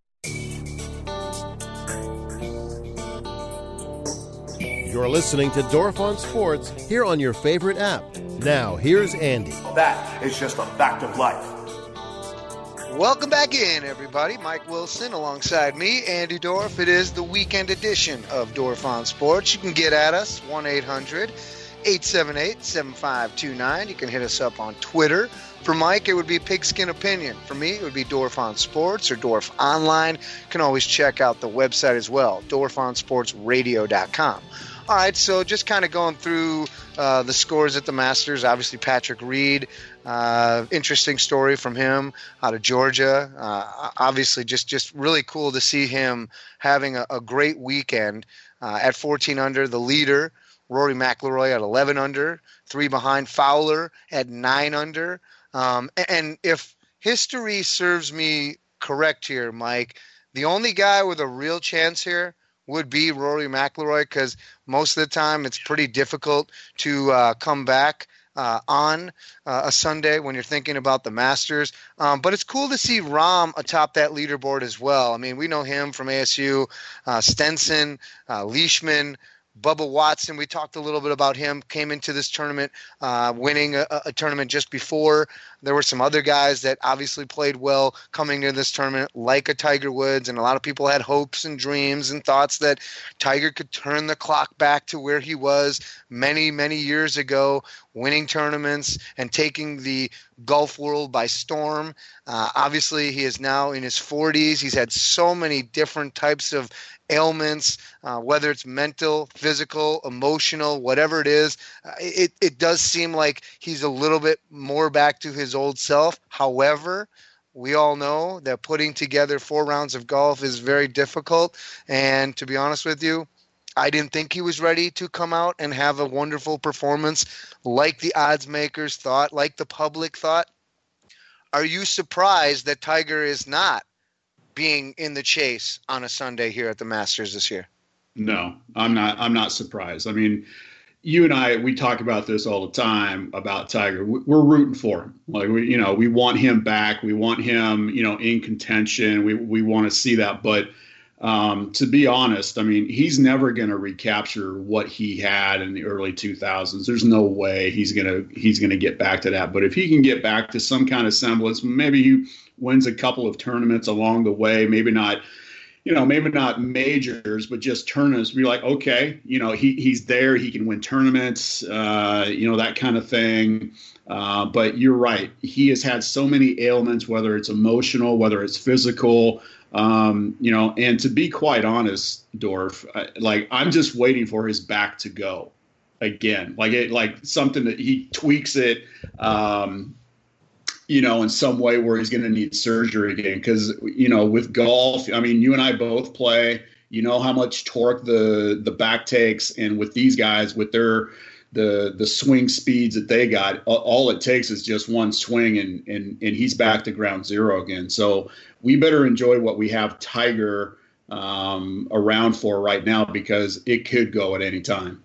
You're listening to Dorf on Sports here on your favorite app. Now, here's Andy. That is just a fact of life. Welcome back in, everybody. Mike Wilson alongside me, Andy Dorf. It is the weekend edition of Dorf on Sports. You can get at us, one eight hundred, eight seven eight, seven five two nine. You can hit us up on Twitter. For Mike, it would be Pigskin Opinion. For me, it would be Dorf on Sports or Dorf Online. You can always check out the website as well, dorf on sports radio dot com. All right, so just kind of going through uh, the scores at the Masters. Obviously, Patrick Reed, uh, interesting story from him out of Georgia. Uh, obviously, just, just really cool to see him having a, a great weekend. Uh, at fourteen under, the leader, Rory McIlroy at eleven under, three behind Fowler at nine under. Um, and if history serves me correct here, Mike, the only guy with a real chance here would be Rory McIlroy, because most of the time it's pretty difficult to uh, come back uh, on uh, a Sunday when you're thinking about the Masters. Um, but it's cool to see Rahm atop that leaderboard as well. I mean, we know him from A S U, uh, Stenson, uh, Leishman, Bubba Watson. We talked a little bit about him, came into this tournament uh, winning a, a tournament just before. There were some other guys that obviously played well coming into this tournament, like a Tiger Woods, and a lot of people had hopes and dreams and thoughts that Tiger could turn the clock back to where he was many, many years ago, winning tournaments and taking the golf world by storm. Uh, obviously, he is now in his forties. He's had so many different types of ailments, uh, whether it's mental, physical, emotional, whatever it is. Uh, it, it does seem like he's a little bit more back to his old self. However, we all know that putting together four rounds of golf is very difficult. And to be honest with you, I didn't think he was ready to come out and have a wonderful performance like the odds makers thought, like the public thought. Are you surprised that Tiger is not being in the chase on a Sunday here at the Masters this year? No, I'm not. I'm not surprised. I mean, you and I, we talk about this all the time about Tiger. We're rooting for him. Like we, you know, we want him back. We want him, you know, in contention. We we want to see that. But um, to be honest, I mean, he's never going to recapture what he had in the early two thousands. There's no way he's gonna he's gonna get back to that. But if he can get back to some kind of semblance, maybe he wins a couple of tournaments along the way, maybe not, you know, maybe not majors, but just tournaments. Be like, okay, you know, he he's there, he can win tournaments, uh, you know, that kind of thing. Uh, but you're right, he has had so many ailments, whether it's emotional, whether it's physical. Um, you know, and to be quite honest, Dorf, I, like I'm just waiting for his back to go again, like it, like something that he tweaks it, um, you know, in some way where he's going to need surgery again. Because you know, with golf, I mean, you and I both play. You know how much torque the the back takes, and with these guys, with their the the swing speeds that they got, all it takes is just one swing, and and and he's back to ground zero again. So we better enjoy what we have Tiger um, around for right now, because it could go at any time.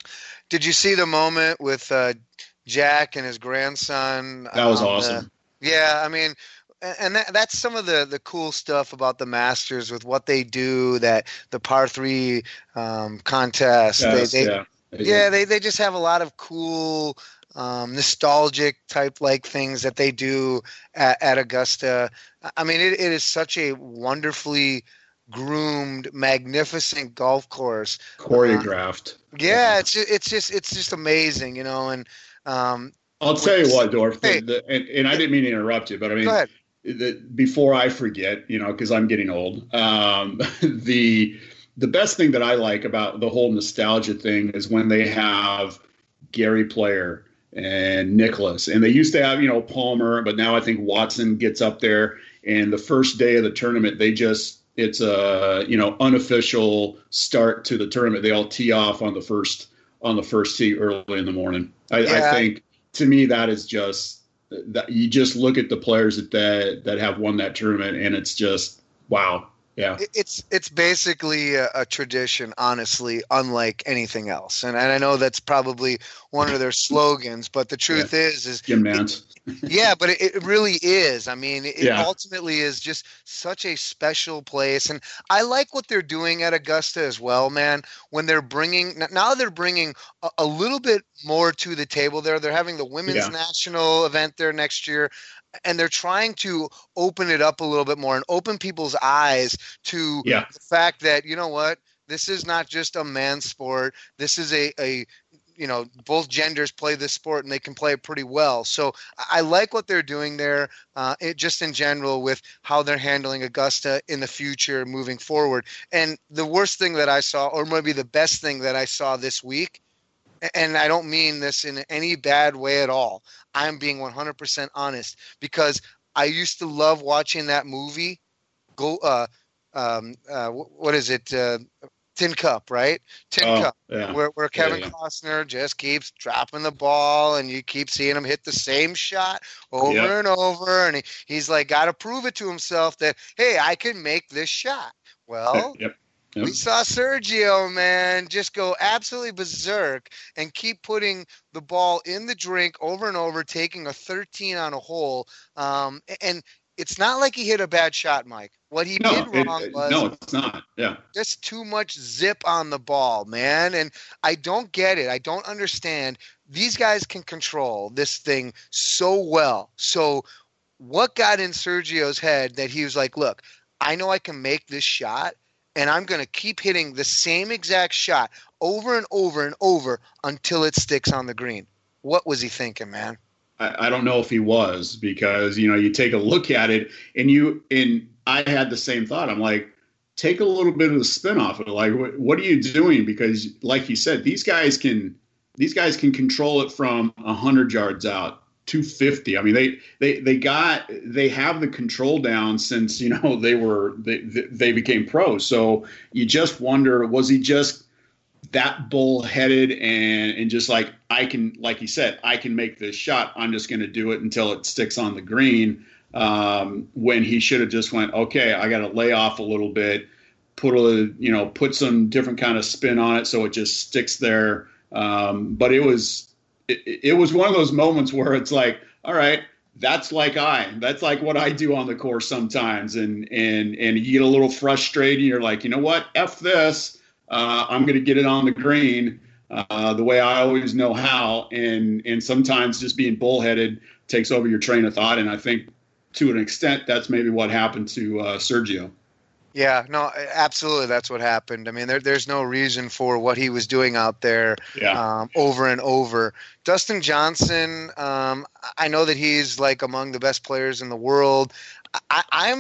Did you see the moment with uh, Jack and his grandson? That was um, awesome. The, yeah, I mean, and that, that's some of the, the cool stuff about the Masters with what they do, that the par three um, contest. Yes, they, they, yeah, they, yeah they, they just have a lot of cool um, nostalgic type like things that they do at, at Augusta. I mean, it, it is such a wonderfully groomed, magnificent golf course. Choreographed. Uh, yeah, it's just, it's just it's just amazing, you know. And um, I'll tell you what, Dorf, hey, the, the, and, and I didn't mean to interrupt you, but I mean, go ahead. The, before I forget, you know, because I'm getting old, um, the the best thing that I like about the whole nostalgia thing is when they have Gary Player and Nicholas, and they used to have, you know, Palmer, but now I think Watson gets up there, and the first day of the tournament, they just, it's a, you know, unofficial start to the tournament. They all tee off on the first, on the first tee early in the morning. I, Yeah. I think, to me, that is just, that you just look at the players that, that, that have won that tournament, and it's just, wow. Yeah. It's it's basically a, a tradition, honestly, unlike anything else. And, and I know that's probably one of their slogans, but the truth Yeah. is, is Jim Nantz. yeah, but it, it really is. I mean, it Yeah. ultimately is just such a special place. And I like what they're doing at Augusta as well, man, when they're bringing – now they're bringing a, a little bit more to the table there. They're having the Women's Yeah. National event there next year. And they're trying to open it up a little bit more and open people's eyes to Yeah. the fact that, you know what, this is not just a man's sport. This is a, a you know, both genders play this sport and they can play it pretty well. So I I like what they're doing there, uh, it, just in general with how they're handling Augusta in the future moving forward. And the worst thing that I saw, or maybe the best thing that I saw this week, and I don't mean this in any bad way at all, I'm being one hundred percent honest, because I used to love watching that movie. Go, uh, um, uh, what is it? Uh, Tin Cup, right? Tin Oh, Cup, yeah. where, where Kevin Yeah, yeah. Costner just keeps dropping the ball, and you keep seeing him hit the same shot over Yep. and over, and he, he's like got to prove it to himself that, hey, I can make this shot. Well, Yep. Yep. we saw Sergio, man, just go absolutely berserk and keep putting the ball in the drink over and over, taking a thirteen on a hole. Um, and it's not like he hit a bad shot, Mike. What he No, did it- wrong it- was no, it's not. Yeah. just too much zip on the ball, man. And I don't get it. I don't understand. These guys can control this thing so well. So what got in Sergio's head that he was like, look, I know I can make this shot, and I'm going to keep hitting the same exact shot over and over and over until it sticks on the green. What was he thinking, man? I, I don't know if he was, because, you know, you take a look at it and you, and I had the same thought. I'm like, take a little bit of the spin off of it. Like, what, what are you doing? Because like you said, these guys can, these guys can control it from a hundred yards out, two fifty. I mean, they, they, they got, they have the control down since, you know, they were, they, they became pros. So you just wonder, was he just that bullheaded and, and just like, I can, like he said, I can make this shot. I'm just going to do it until it sticks on the green. Um, when he should have just went, okay, I got to lay off a little bit, put a, you know, put some different kind of spin on it so it just sticks there. Um, but it was, it, it was one of those moments where it's like, all right, that's like I, that's like what I do on the course sometimes. And, and, and you get a little frustrated. You're like, you know what, F this, uh, I'm going to get it on the green, uh, the way I always know how. And, and sometimes just being bullheaded takes over your train of thought. And I think to an extent, that's maybe what happened to uh, Sergio. Yeah, no, absolutely. That's what happened. I mean, there, there's no reason for what he was doing out there Yeah. um, over and over. Dustin Johnson, um, I know that he's like among the best players in the world. I, I'm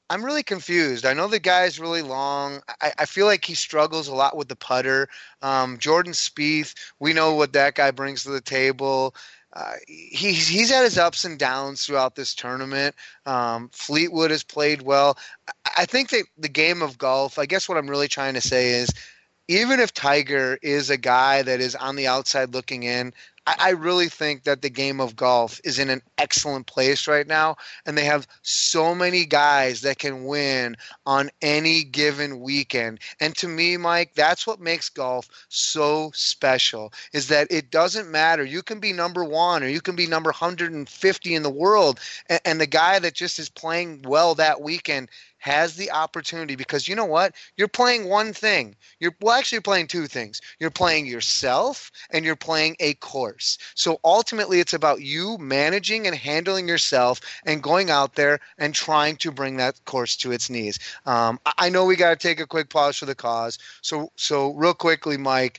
I'm really confused. I know the guy's really long. I, I feel like he struggles a lot with the putter. Um, Jordan Spieth, we know what that guy brings to the table. Uh, he's he's had his ups and downs throughout this tournament. Um, Fleetwood has played well. I, I think that the game of golf, I guess what I'm really trying to say is, even if Tiger is a guy that is on the outside looking in, I, I really think that the game of golf is in an excellent place right now, and they have so many guys that can win on any given weekend. And to me, Mike, that's what makes golf so special, is that it doesn't matter. You can be number one or you can be number one hundred fifty in the world, and, and the guy that just is playing well that weekend has the opportunity, because you know what? You're playing one thing. You're well, actually you're playing two things. You're playing yourself and you're playing a course. So ultimately it's about you managing and handling yourself and going out there and trying to bring that course to its knees. Um, I, I know we got to take a quick pause for the cause. So, so real quickly, Mike,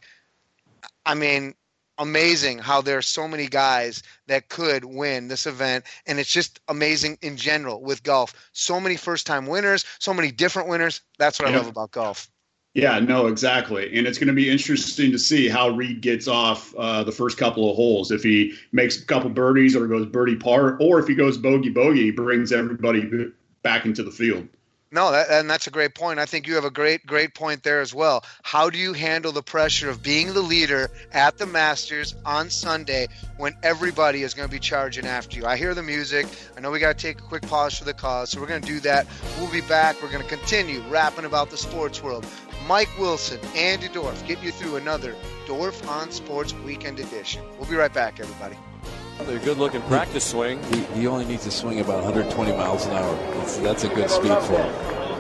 I mean, amazing how there are so many guys that could win this event, and it's just amazing in general with golf. So many first-time winners, so many different winners. That's what yeah. I love about golf. Yeah, no, exactly. And it's going to be interesting to see how Reed gets off uh, the first couple of holes. If he makes a couple birdies or goes birdie par, or if he goes bogey-bogey, he brings everybody back into the field. No, that, and that's a great point. I think you have a great, great point there as well. How do you handle the pressure of being the leader at the Masters on Sunday when everybody is going to be charging after you? I hear the music. I know we got to take a quick pause for the cause, so we're going to do that. We'll be back. We're going to continue rapping about the sports world. Mike Wilson, Andy Dorf, getting you through another Dorf on Sports Weekend Edition. We'll be right back, everybody. A good-looking practice swing. He, he only needs to swing about one hundred twenty miles an hour. That's, that's a good speed for him.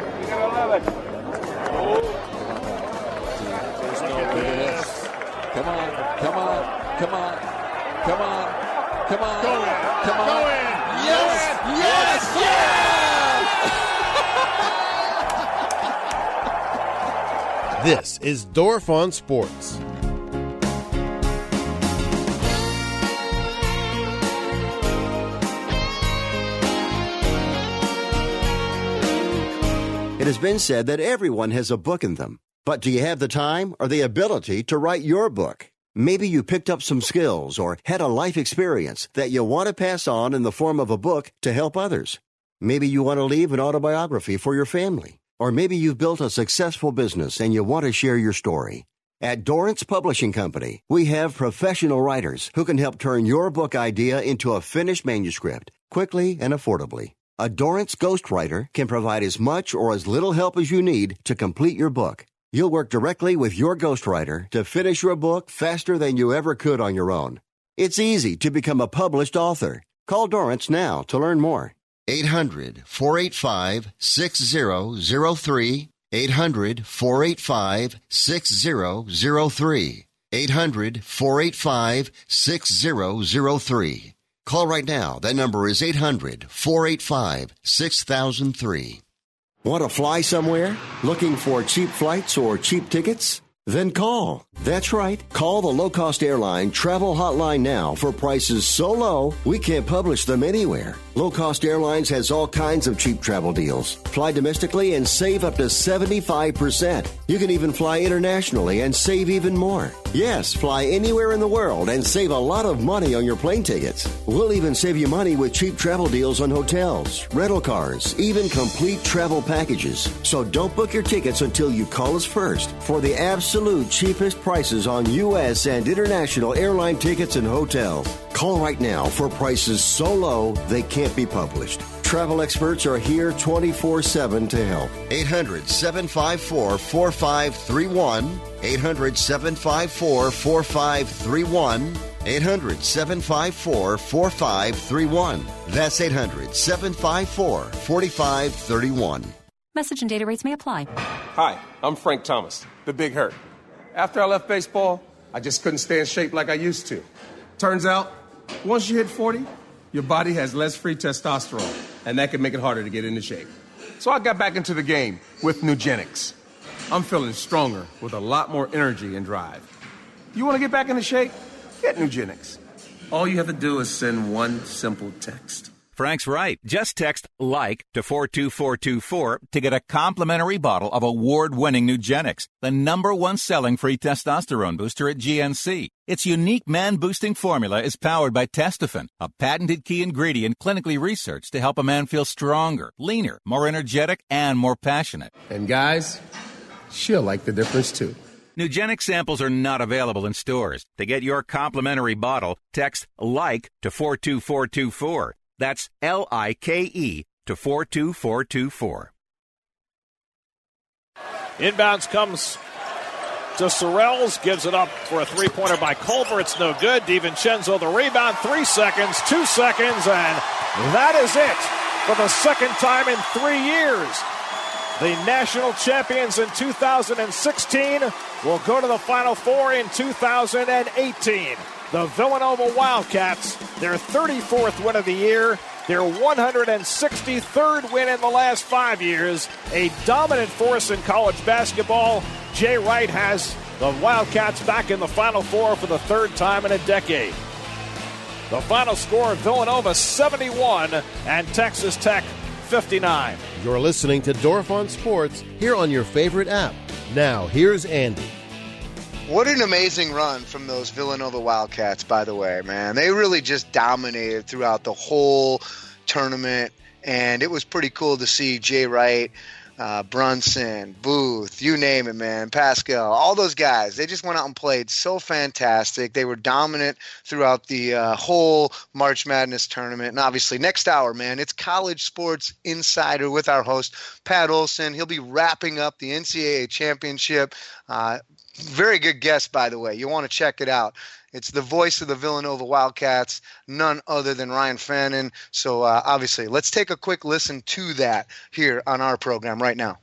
Come on, come on, come on, come on, come on, Go in. come on. Go in. Yes, yes, yes! This is Dorf on Sports. It has been said that everyone has a book in them. But do you have the time or the ability to write your book? Maybe you picked up some skills or had a life experience that you want to pass on in the form of a book to help others. Maybe you want to leave an autobiography for your family. Or maybe you've built a successful business and you want to share your story. At Dorrance Publishing Company, we have professional writers who can help turn your book idea into a finished manuscript quickly and affordably. A Dorrance ghostwriter can provide as much or as little help as you need to complete your book. You'll work directly with your ghostwriter to finish your book faster than you ever could on your own. It's easy to become a published author. Call Dorrance now to learn more. eight hundred, four eight five, six zero zero three. eight hundred, four eight five, six zero zero three. eight hundred, four eight five, six zero zero three. Call right now. That number is eight hundred, four eight five, six thousand three. Want to fly somewhere? Looking for cheap flights or cheap tickets? Then call. That's right. Call the low-cost airline travel hotline now for prices so low we can't publish them anywhere. Low Cost Airlines has all kinds of cheap travel deals. Fly domestically and save up to seventy-five percent. You can even fly internationally and save even more. Yes, fly anywhere in the world and save a lot of money on your plane tickets. We'll even save you money with cheap travel deals on hotels, rental cars, even complete travel packages. So don't book your tickets until you call us first for the absolute cheapest prices on U S and international airline tickets and hotels. Call right now for prices so low they can't be published. Travel experts are here twenty-four seven to help. eight hundred, seven five four, four five three one. eight hundred, seven five four, four five three one. eight hundred, seven five four, four five three one. That's eight hundred, seven five four, four five three one. Message and data rates may apply. Hi, I'm Frank Thomas, the Big Hurt. After I left baseball, I just couldn't stay in shape like I used to. Turns out, once you hit forty, your body has less free testosterone, and that can make it harder to get into shape. So I got back into the game with Nugenics. I'm feeling stronger with a lot more energy and drive. You want to get back into shape? Get Nugenics. All you have to do is send one simple text. Frank's right. Just text LIKE to four two four two four to get a complimentary bottle of award-winning Nugenix, the number one selling free testosterone booster at G N C. Its unique man-boosting formula is powered by Testofen, a patented key ingredient clinically researched to help a man feel stronger, leaner, more energetic, and more passionate. And guys, she'll like the difference too. Nugenix samples are not available in stores. To get your complimentary bottle, text LIKE to four two four two four. That's L I K E to four two four two four. Inbounds comes to Sorrells, gives it up for a three-pointer by Culver. It's no good. DiVincenzo the rebound, three seconds, two seconds, and that is it for the second time in three years. The national champions in two thousand sixteen will go to the Final Four in two thousand eighteen. The Villanova Wildcats, their thirty-fourth win of the year, their one hundred sixty-third win in the last five years, a dominant force in college basketball. Jay Wright has the Wildcats back in the Final Four for the third time in a decade. The final score, Villanova seventy-one and Texas Tech fifty-nine. You're listening to Dorf on Sports here on your favorite app. Now, here's Andy. What an amazing run from those Villanova Wildcats, by the way, man. They really just dominated throughout the whole tournament, and it was pretty cool to see Jay Wright, uh, Brunson, Booth, you name it, man, Pascal, all those guys. They just went out and played so fantastic. They were dominant throughout the uh, whole March Madness tournament. And obviously, next hour, man, it's College Sports Insider with our host, Pat Olson. He'll be wrapping up the N C double A championship. Uh, very good guest, by the way. You want to check it out. It's the voice of the Villanova Wildcats, none other than Ryan Fannin. So, uh, obviously, let's take a quick listen to that here on our program right now.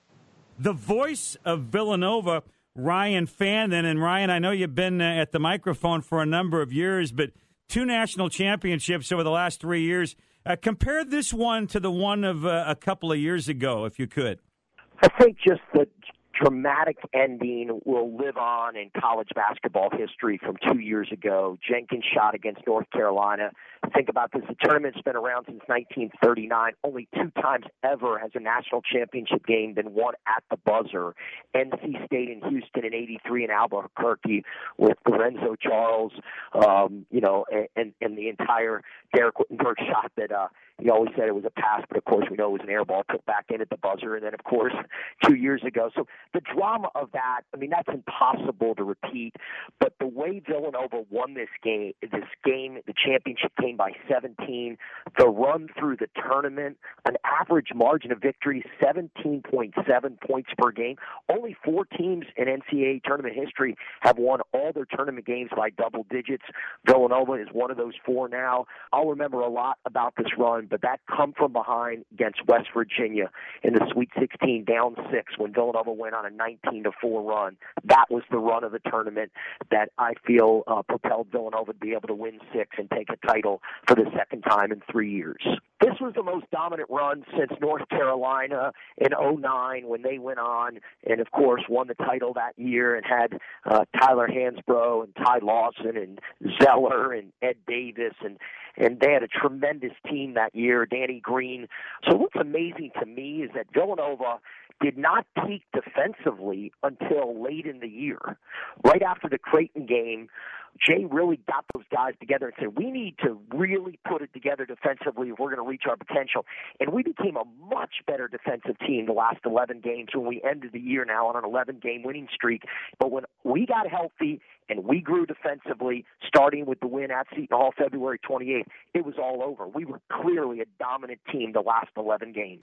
The voice of Villanova, Ryan Fannin. And, Ryan, I know you've been uh, at the microphone for a number of years, but two national championships over the last three years. Uh, compare this one to the one of uh, a couple of years ago, if you could. I think just the dramatic ending will live on in college basketball history from two years ago. Jenkins shot against North Carolina. Think about this. The tournament's been around since nineteen thirty-nine. Only two times ever has a national championship game been won at the buzzer. N C State in Houston in eighty-three and Albuquerque with Lorenzo Charles, um, you know, and, and, and the entire Derek Wittenberg shot that uh, he always said it was a pass, but of course we know it was an air ball put back in at the buzzer. And then, of course, two years ago. So the drama of that, I mean, that's impossible to repeat. But the way Villanova won this game, this game, the championship game by seventeen, the run through the tournament, an average margin of victory, seventeen point seven points per game. Only four teams in N C double A tournament history have won all their tournament games by double digits. Villanova is one of those four now. I'll remember a lot about this run, but that come from behind against West Virginia in the Sweet sixteen, down six when Villanova went on a nineteen to four run. That was the run of the tournament that I feel uh, propelled Villanova to be able to win six and take a title for the second time in three years. This was the most dominant run since North Carolina in oh nine when they went on and, of course, won the title that year and had uh, Tyler Hansbrough and Ty Lawson and Zeller and Ed Davis, and, and they had a tremendous team that year, Danny Green. So what's amazing to me is that Villanova did not peak defensively until late in the year. Right after the Creighton game, Jay really got those guys together and said, we need to really put it together defensively if we're going to reach our potential. And we became a much better defensive team the last eleven games when we ended the year now on an eleven-game winning streak. But when we got healthy and we grew defensively, starting with the win at Seton Hall February twenty-eighth, it was all over. We were clearly a dominant team the last eleven games.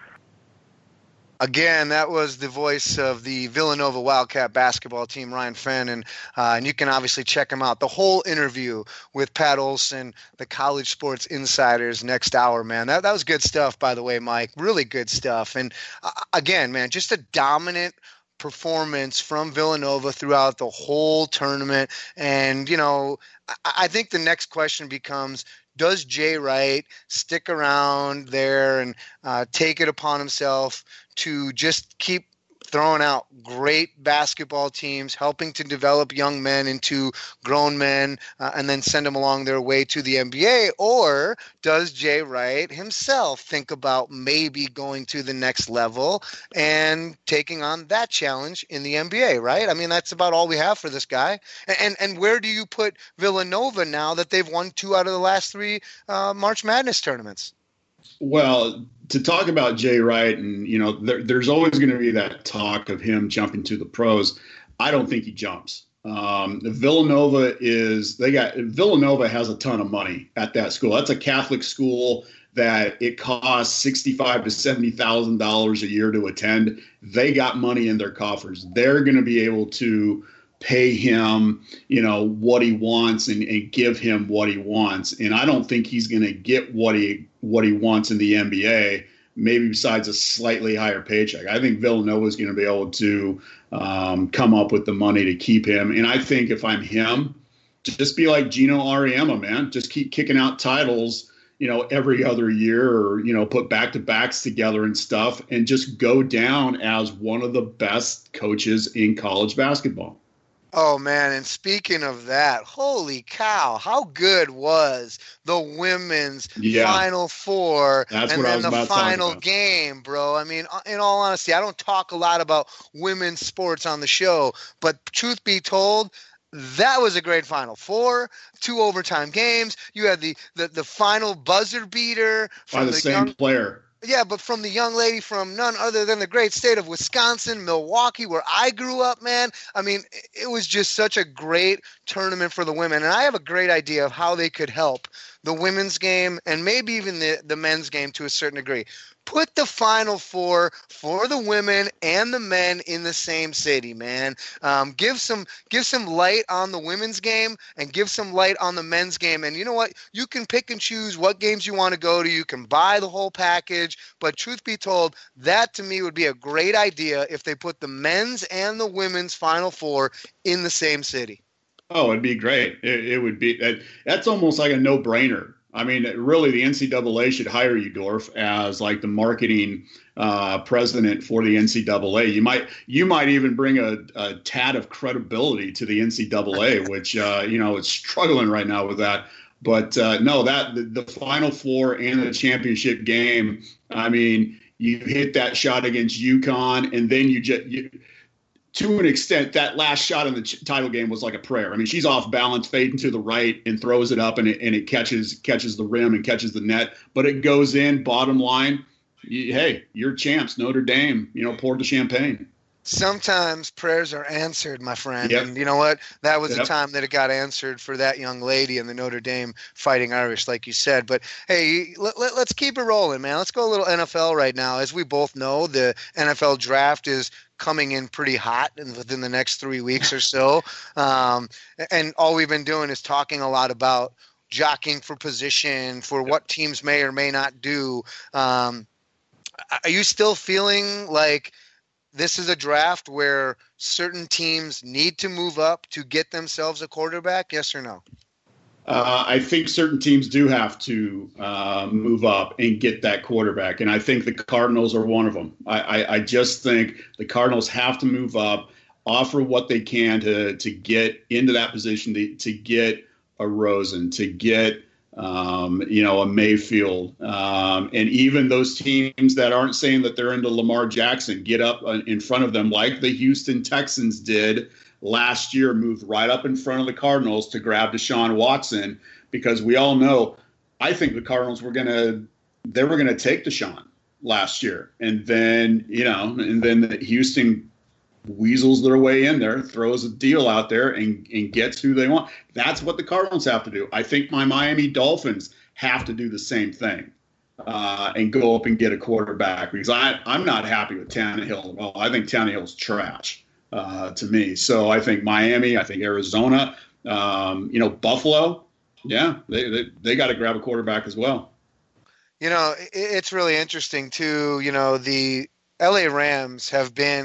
Again, that was the voice of the Villanova Wildcat basketball team, Ryan Fannin, uh, and you can obviously check him out. The whole interview with Pat Olson, the College Sports Insiders, next hour, man. That, that was good stuff, by the way, Mike. Really good stuff. And uh, again, man, just a dominant performance from Villanova throughout the whole tournament. And, you know, I, I think the next question becomes, does Jay Wright stick around there and uh, take it upon himself to just keep throwing out great basketball teams, helping to develop young men into grown men, uh, and then send them along their way to the N B A? Or does Jay Wright himself think about maybe going to the next level and taking on that challenge in the N B A, right? I mean, that's about all we have for this guy. And and, and where do you put Villanova now that they've won two out of the last three uh, March Madness tournaments? Well, to talk about Jay Wright, and, you know, there, there's always going to be that talk of him jumping to the pros. I don't think he jumps. Um, Villanova is, they got, Villanova has a ton of money at that school. That's a Catholic school that it costs sixty-five to seventy thousand dollars a year to attend. They got money in their coffers. They're going to be able to pay him, you know, what he wants and, and give him what he wants. And I don't think he's going to get what he what he wants in the N B A, maybe besides a slightly higher paycheck. I think Villanova is going to be able to um, come up with the money to keep him. And I think if I'm him, just be like Gino Auriemma, man. Just keep kicking out titles, you know, every other year, or, you know, put back-to-backs together and stuff, and just go down as one of the best coaches in college basketball. Oh, man, and speaking of that, holy cow, how good was the women's yeah. Final Four That's and what then I was the about final to talk about. game, bro? I mean, in all honesty, I don't talk a lot about women's sports on the show, but truth be told, that was a great Final Four, two overtime games. You had the, the, the final buzzer beater from By the, the same young player. Yeah, but from the young lady from none other than the great state of Wisconsin, Milwaukee, where I grew up, man. I mean, it was just such a great tournament for the women. And I have a great idea of how they could help the women's game and maybe even the, the men's game to a certain degree. Put the Final Four for the women and the men in the same city, man. Um, give some give some light on the women's game and give some light on the men's game. And you know what? You can pick and choose what games you want to go to. You can buy the whole package. But truth be told, that to me would be a great idea if they put the men's and the women's Final Four in the same city. Oh, it'd be great. It, it would be. That, that's almost like a no-brainer. I mean, really, the N C double A should hire you, Dorf, as like the marketing uh, president for the N C double A. You might, you might even bring a, a tad of credibility to the N C double A, which uh, you know is struggling right now with that. But uh, no, that the, the Final Four and the championship game. I mean, you hit that shot against UConn, and then you just. You, To an extent, that last shot in the ch- title game was like a prayer. I mean, she's off balance, fading to the right, and throws it up, and it, and it catches catches the rim and catches the net. But it goes in. Bottom line, you, hey, you're champs, Notre Dame. You know, poured the champagne. Sometimes prayers are answered, my friend. Yep. And you know what? That was Yep. the time that it got answered for that young lady and the Notre Dame Fighting Irish, like you said. But, hey, let, let, let's keep it rolling, man. Let's go a little N F L right now. As we both know, the N F L draft is coming in pretty hot within the next three weeks or so. Um, and all we've been doing is talking a lot about jockeying for position, for what teams may or may not do. Um, are you still feeling like this is a draft where certain teams need to move up to get themselves a quarterback? Yes or no? Uh, I think certain teams do have to uh, move up and get that quarterback, and I think the Cardinals are one of them. I, I, I just think the Cardinals have to move up, offer what they can to to get into that position, to, to get a Rosen, to get um, you know a Mayfield, um, and even those teams that aren't saying that they're into Lamar Jackson, get up in front of them like the Houston Texans did last year, moved right up in front of the Cardinals to grab Deshaun Watson, because we all know, I think the Cardinals were going to, they were going to take Deshaun last year. And then, you know, and then the Houston weasels their way in there, throws a deal out there and, and gets who they want. That's what the Cardinals have to do. I think my Miami Dolphins have to do the same thing uh, and go up and get a quarterback, because I, I'm not happy with Tannehill at all. I think Tannehill's trash. Uh, to me. So I think Miami, I think Arizona, um, you know, Buffalo, yeah, they they, they got to grab a quarterback as well. You know, it, it's really interesting too. You know, the L A Rams have been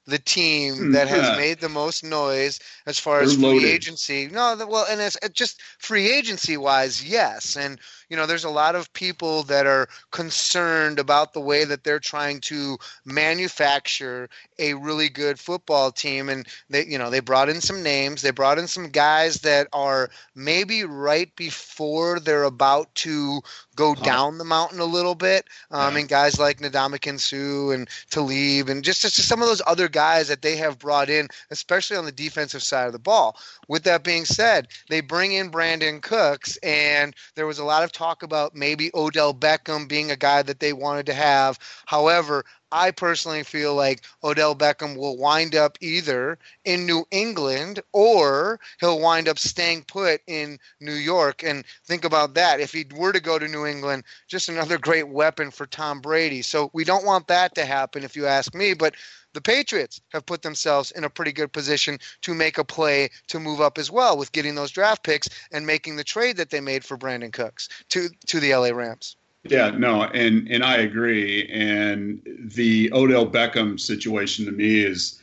the team that has yeah. made the most noise as far They're as free loaded. agency. No, the, well, and it's it just free agency wise, yes. And, you know, there's a lot of people that are concerned about the way that they're trying to manufacture a really good football team. And they, you know, they brought in some names. They brought in some guys that are maybe right before they're about to go down the mountain a little bit. Um, Yeah. And guys like Ndamukong Suh and Talib and just, just some of those other guys that they have brought in, especially on the defensive side of the ball. With that being said, they bring in Brandon Cooks, and there was a lot of talk about maybe Odell Beckham being a guy that they wanted to have. However, I personally feel like Odell Beckham will wind up either in New England or he'll wind up staying put in New York. And think about that. If he were to go to New England, just another great weapon for Tom Brady. So we don't want that to happen, if you ask me. But the Patriots have put themselves in a pretty good position to make a play to move up as well with getting those draft picks and making the trade that they made for Brandon Cooks to, to the L A Rams. Yeah, no, and and I agree. And the Odell Beckham situation to me is,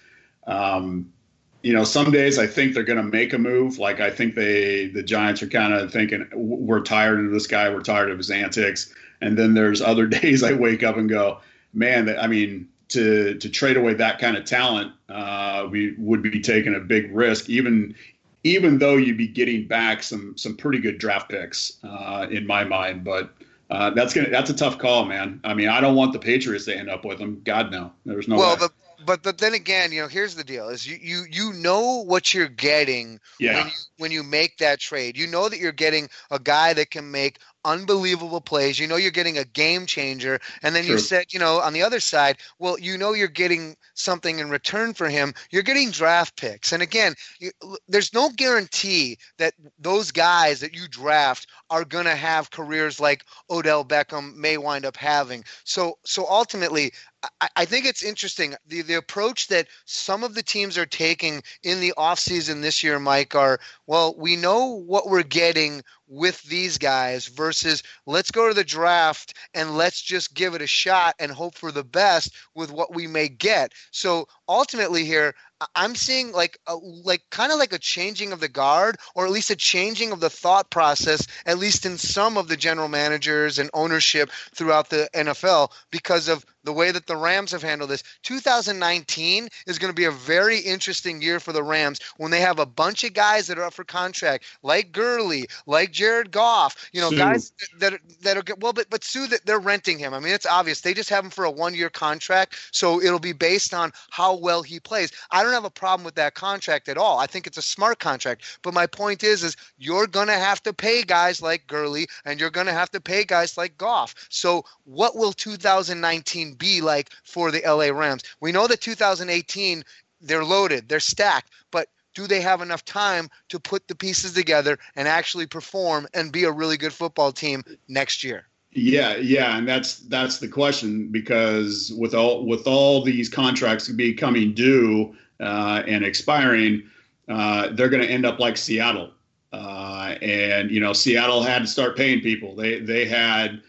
um, you know, some days I think they're going to make a move. Like I think they, the Giants are kind of thinking, we're tired of this guy, we're tired of his antics. And then there's other days I wake up and go, man, that I mean, to to trade away that kind of talent, uh, we would be taking a big risk, even even though you'd be getting back some some pretty good draft picks uh, in my mind, but. Uh, that's gonna. That's a tough call, man. I mean, I don't want the Patriots to end up with them. God, no. There's no well, way. But, but but then again, you know, here's the deal: is you you, you know what you're getting Yeah. when you, when you make that trade. You know that you're getting a guy that can make unbelievable plays. You know you're getting a game changer. And then True. you said, you know, on the other side, well, you know you're getting something in return for him. You're getting draft picks. And again, you, there's no guarantee that those guys that you draft are going to have careers like Odell Beckham may wind up having. So so ultimately, I, I think it's interesting. The the approach that some of the teams are taking in the offseason this year, Mike, are, well, we know what we're getting with these guys versus let's go to the draft and let's just give it a shot and hope for the best with what we may get. So ultimately here, I'm seeing like a, like kind of like a changing of the guard, or at least a changing of the thought process, at least in some of the general managers and ownership throughout the N F L, because of the way that the Rams have handled this. two thousand nineteen is going to be a very interesting year for the Rams when they have a bunch of guys that are up for contract, like Gurley, like Jared Goff, you know, Sue. guys that are, that are well, but but Sue, that they're renting him. I mean, it's obvious they just have him for a one-year contract, so it'll be based on how well he plays. I don't have a problem with that contract at all. I think it's a smart contract. But my point is, is you're going to have to pay guys like Gurley, and you're going to have to pay guys like Goff. So what will two thousand nineteen be like for the L A Rams? We know that two thousand eighteen, they're loaded, they're stacked, but do they have enough time to put the pieces together and actually perform and be a really good football team next year? Yeah, yeah, and that's that's the question, because with all with all these contracts becoming due uh, and expiring, uh, they're going to end up like Seattle. Uh, and you know, Seattle had to start paying people. They they had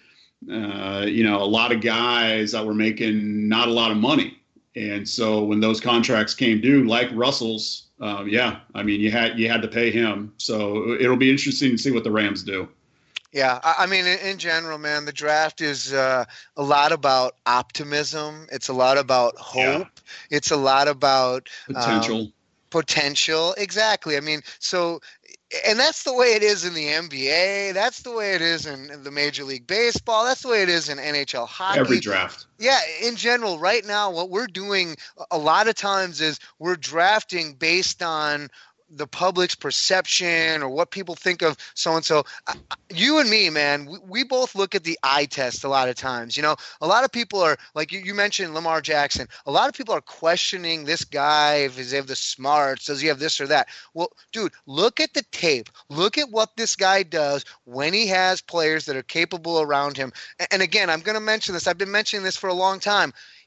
uh, you know a lot of guys that were making not a lot of money, and so when those contracts came due, like Russell's, uh, yeah, I mean you had you had to pay him. So it'll be interesting to see what the Rams do. Yeah, I mean, in, in general, man, the draft is uh, a lot about optimism. It's a lot about hope. Yeah. It's a lot about potential. Um, potential, exactly. I mean, so, and that's the way it is in the N B A. That's the way it is in, in the Major League Baseball. That's the way it is in N H L hockey. Every draft. Yeah, in general, right now, what we're doing a lot of times is we're drafting based on the public's perception or what people think of so-and-so. You and me, man, we, we both look at the eye test a lot of times. You know, a lot of people are, like you, you mentioned Lamar Jackson, a lot of people are questioning this guy, if he have the smarts, does he have this or that? Well, dude, look at the tape. Look at what this guy does when he has players that are capable around him. And, and again, I'm going to mention this. I've been mentioning this for a long time.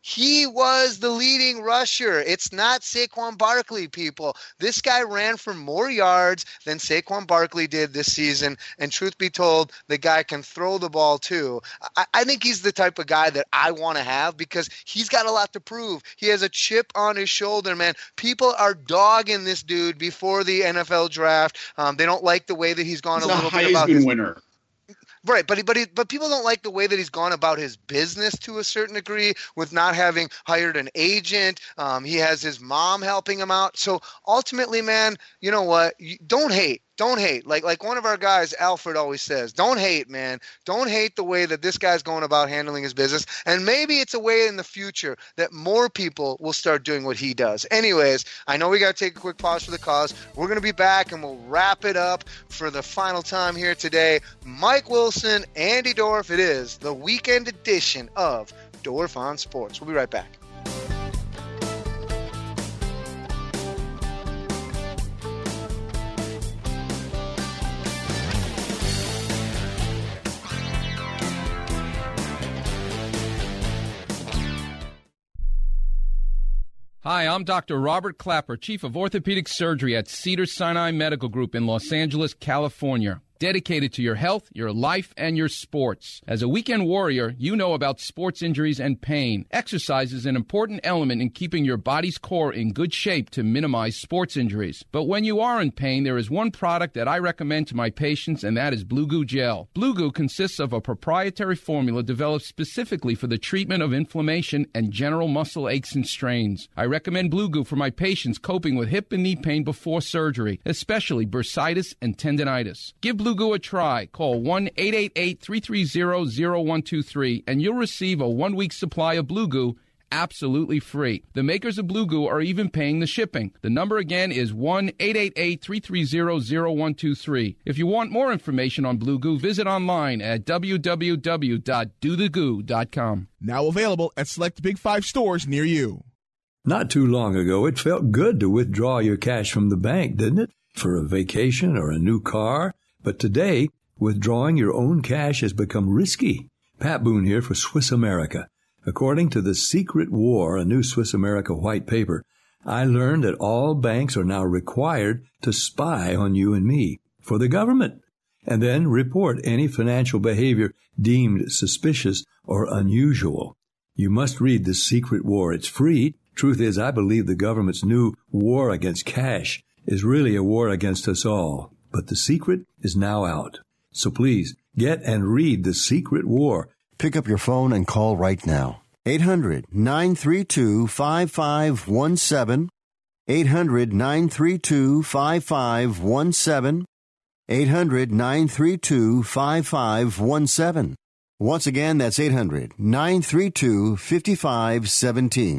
He was the leading rusher. It's not Saquon Barkley, people. This guy ran for more yards than Saquon Barkley did this season, and truth be told, the guy can throw the ball too. I, I think he's the type of guy that I want to have because he's got a lot to prove. He has a chip on his shoulder, man. People are dogging this dude before the N F L draft. Um, they don't like the way that he's gone he's a little a bit about Heisman his winner. Right, but he, but he, but people don't like the way that he's gone about his business to a certain degree with not having hired an agent. Um, he has his mom helping him out. So ultimately, man, you know what? You, don't hate. Don't hate. Like like one of our guys, Alfred, always says, don't hate, man. Don't hate the way that this guy's going about handling his business. And maybe it's a way in the future that more people will start doing what he does. Anyways, I know we got to take a quick pause for the cause. We're going to be back, and we'll wrap it up for the final time here today. Mike Wilson, Andy Dorf, it is the weekend edition of Dorf on Sports. We'll be right back. Hi, I'm Doctor Robert Clapper, Chief of Orthopedic Surgery at Cedars-Sinai Medical Group in Los Angeles, California. Dedicated to your health, your life, and your sports. As a weekend warrior, you know about sports injuries and pain. Exercise is an important element in keeping your body's core in good shape to minimize sports injuries. But when you are in pain, there is one product that I recommend to my patients, and that is Blue Goo Gel. Blue Goo consists of a proprietary formula developed specifically for the treatment of inflammation and general muscle aches and strains. I recommend Blue Goo for my patients coping with hip and knee pain before surgery, especially bursitis and tendinitis. Give Blue Goo a try. Call one eight eight eight, three three zero, zero one two three and you'll receive a one-week supply of Blue Goo absolutely free. The makers of Blue Goo are even paying the shipping. The number again is one eight eight eight, three three zero, zero one two three. If you want more information on Blue Goo, visit online at w w w dot do the goo dot com. Now available at select Big Five stores near you. Not too long ago, it felt good to withdraw your cash from the bank, didn't it? For a vacation or a new car. But today, withdrawing your own cash has become risky. Pat Boone here for Swiss America. According to The Secret War, a new Swiss America white paper, I learned that all banks are now required to spy on you and me for the government, and then report any financial behavior deemed suspicious or unusual. You must read The Secret War. It's free. Truth is, I believe the government's new war against cash is really a war against us all. But the secret is now out. So please, get and read The Secret War. Pick up your phone and call right now. eight hundred, nine three two, five five one seven. eight hundred, nine three two, five five one seven. eight hundred, nine three two, five five one seven. Once again, that's eight hundred, nine three two, five five one seven.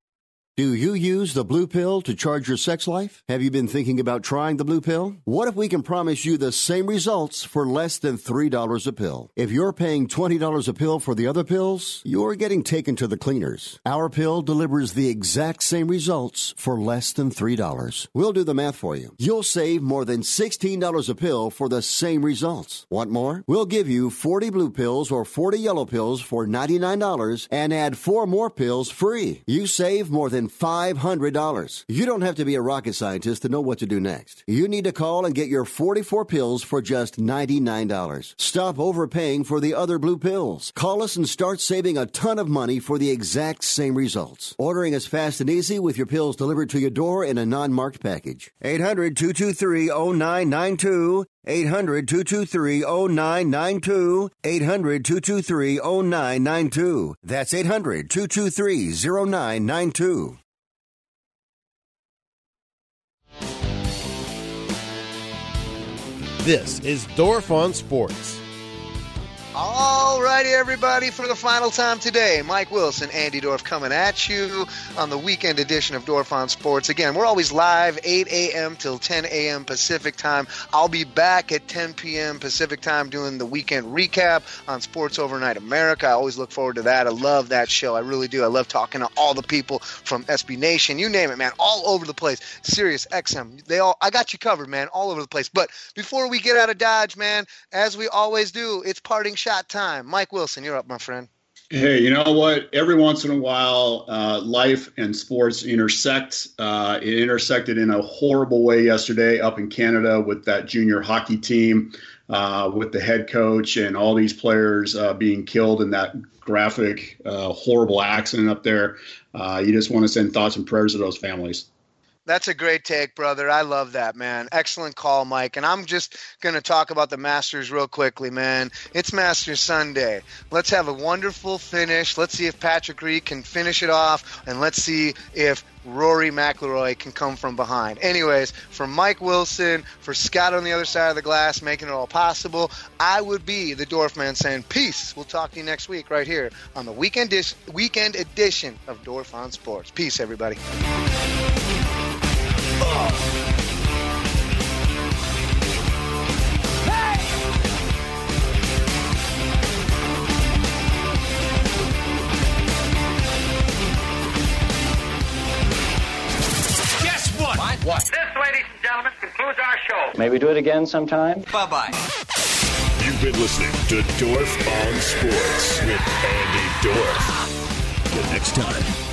Do you use the Blue Pill to charge your sex life? Have you been thinking about trying the Blue Pill? What if we can promise you the same results for less than three dollars a pill? If you're paying twenty dollars a pill for the other pills, you're getting taken to the cleaners. Our pill delivers the exact same results for less than three dollars. We'll do the math for you. You'll save more than sixteen dollars a pill for the same results. Want more? We'll give you forty blue pills or forty yellow pills for ninety-nine dollars and add four more pills free. You save more than five hundred dollars. You don't have to be a rocket scientist to know what to do next. You need to call and get your forty-four pills for just ninety-nine dollars. Stop overpaying for the other blue pills. Call us and start saving a ton of money for the exact same results. Ordering is fast and easy with your pills delivered to your door in a non-marked package. eight hundred, two two three, zero nine nine two. eight hundred, two two three, zero nine nine two. eight hundred, two two three, zero nine nine two. That's eight hundred, two two three, zero nine nine two. This is Dorf on Sports. All righty, everybody, for the final time today, Mike Wilson, Andy Dorf coming at you on the weekend edition of Dorf on Sports. Again, we're always live eight a.m. till ten a.m. Pacific time. I'll be back at ten p.m. Pacific time doing the weekend recap on Sports Overnight America. I always look forward to that. I love that show. I really do. I love talking to all the people from S B Nation, you name it, man, all over the place. Sirius X M, they all, I got you covered, man, all over the place. But before we get out of Dodge, man, as we always do, it's parting shot time. Mike Wilson, you're up, my friend. Hey, you know what? Every once in a while, uh, life and sports intersect. Uh, it intersected in a horrible way yesterday up in Canada with that junior hockey team, uh, with the head coach and all these players uh, being killed in that graphic, uh, horrible accident up there. Uh, you just want to send thoughts and prayers to those families. That's a great take, brother. I love that, man. Excellent call, Mike. And I'm just going to talk about the Masters real quickly, man. It's Masters Sunday. Let's have a wonderful finish. Let's see if Patrick Reed can finish it off, and let's see if Rory McIlroy can come from behind. Anyways, for Mike Wilson, for Scott on the other side of the glass, making it all possible, I would be the Dorfman saying peace. We'll talk to you next week right here on the weekend, dis- weekend edition of Dorf on Sports. Peace, everybody. Guess what? What? What? This, ladies and gentlemen, concludes our show. Maybe do it again sometime. Bye-bye. You've been listening to Dorf on Sports with Andy Dorf. The next time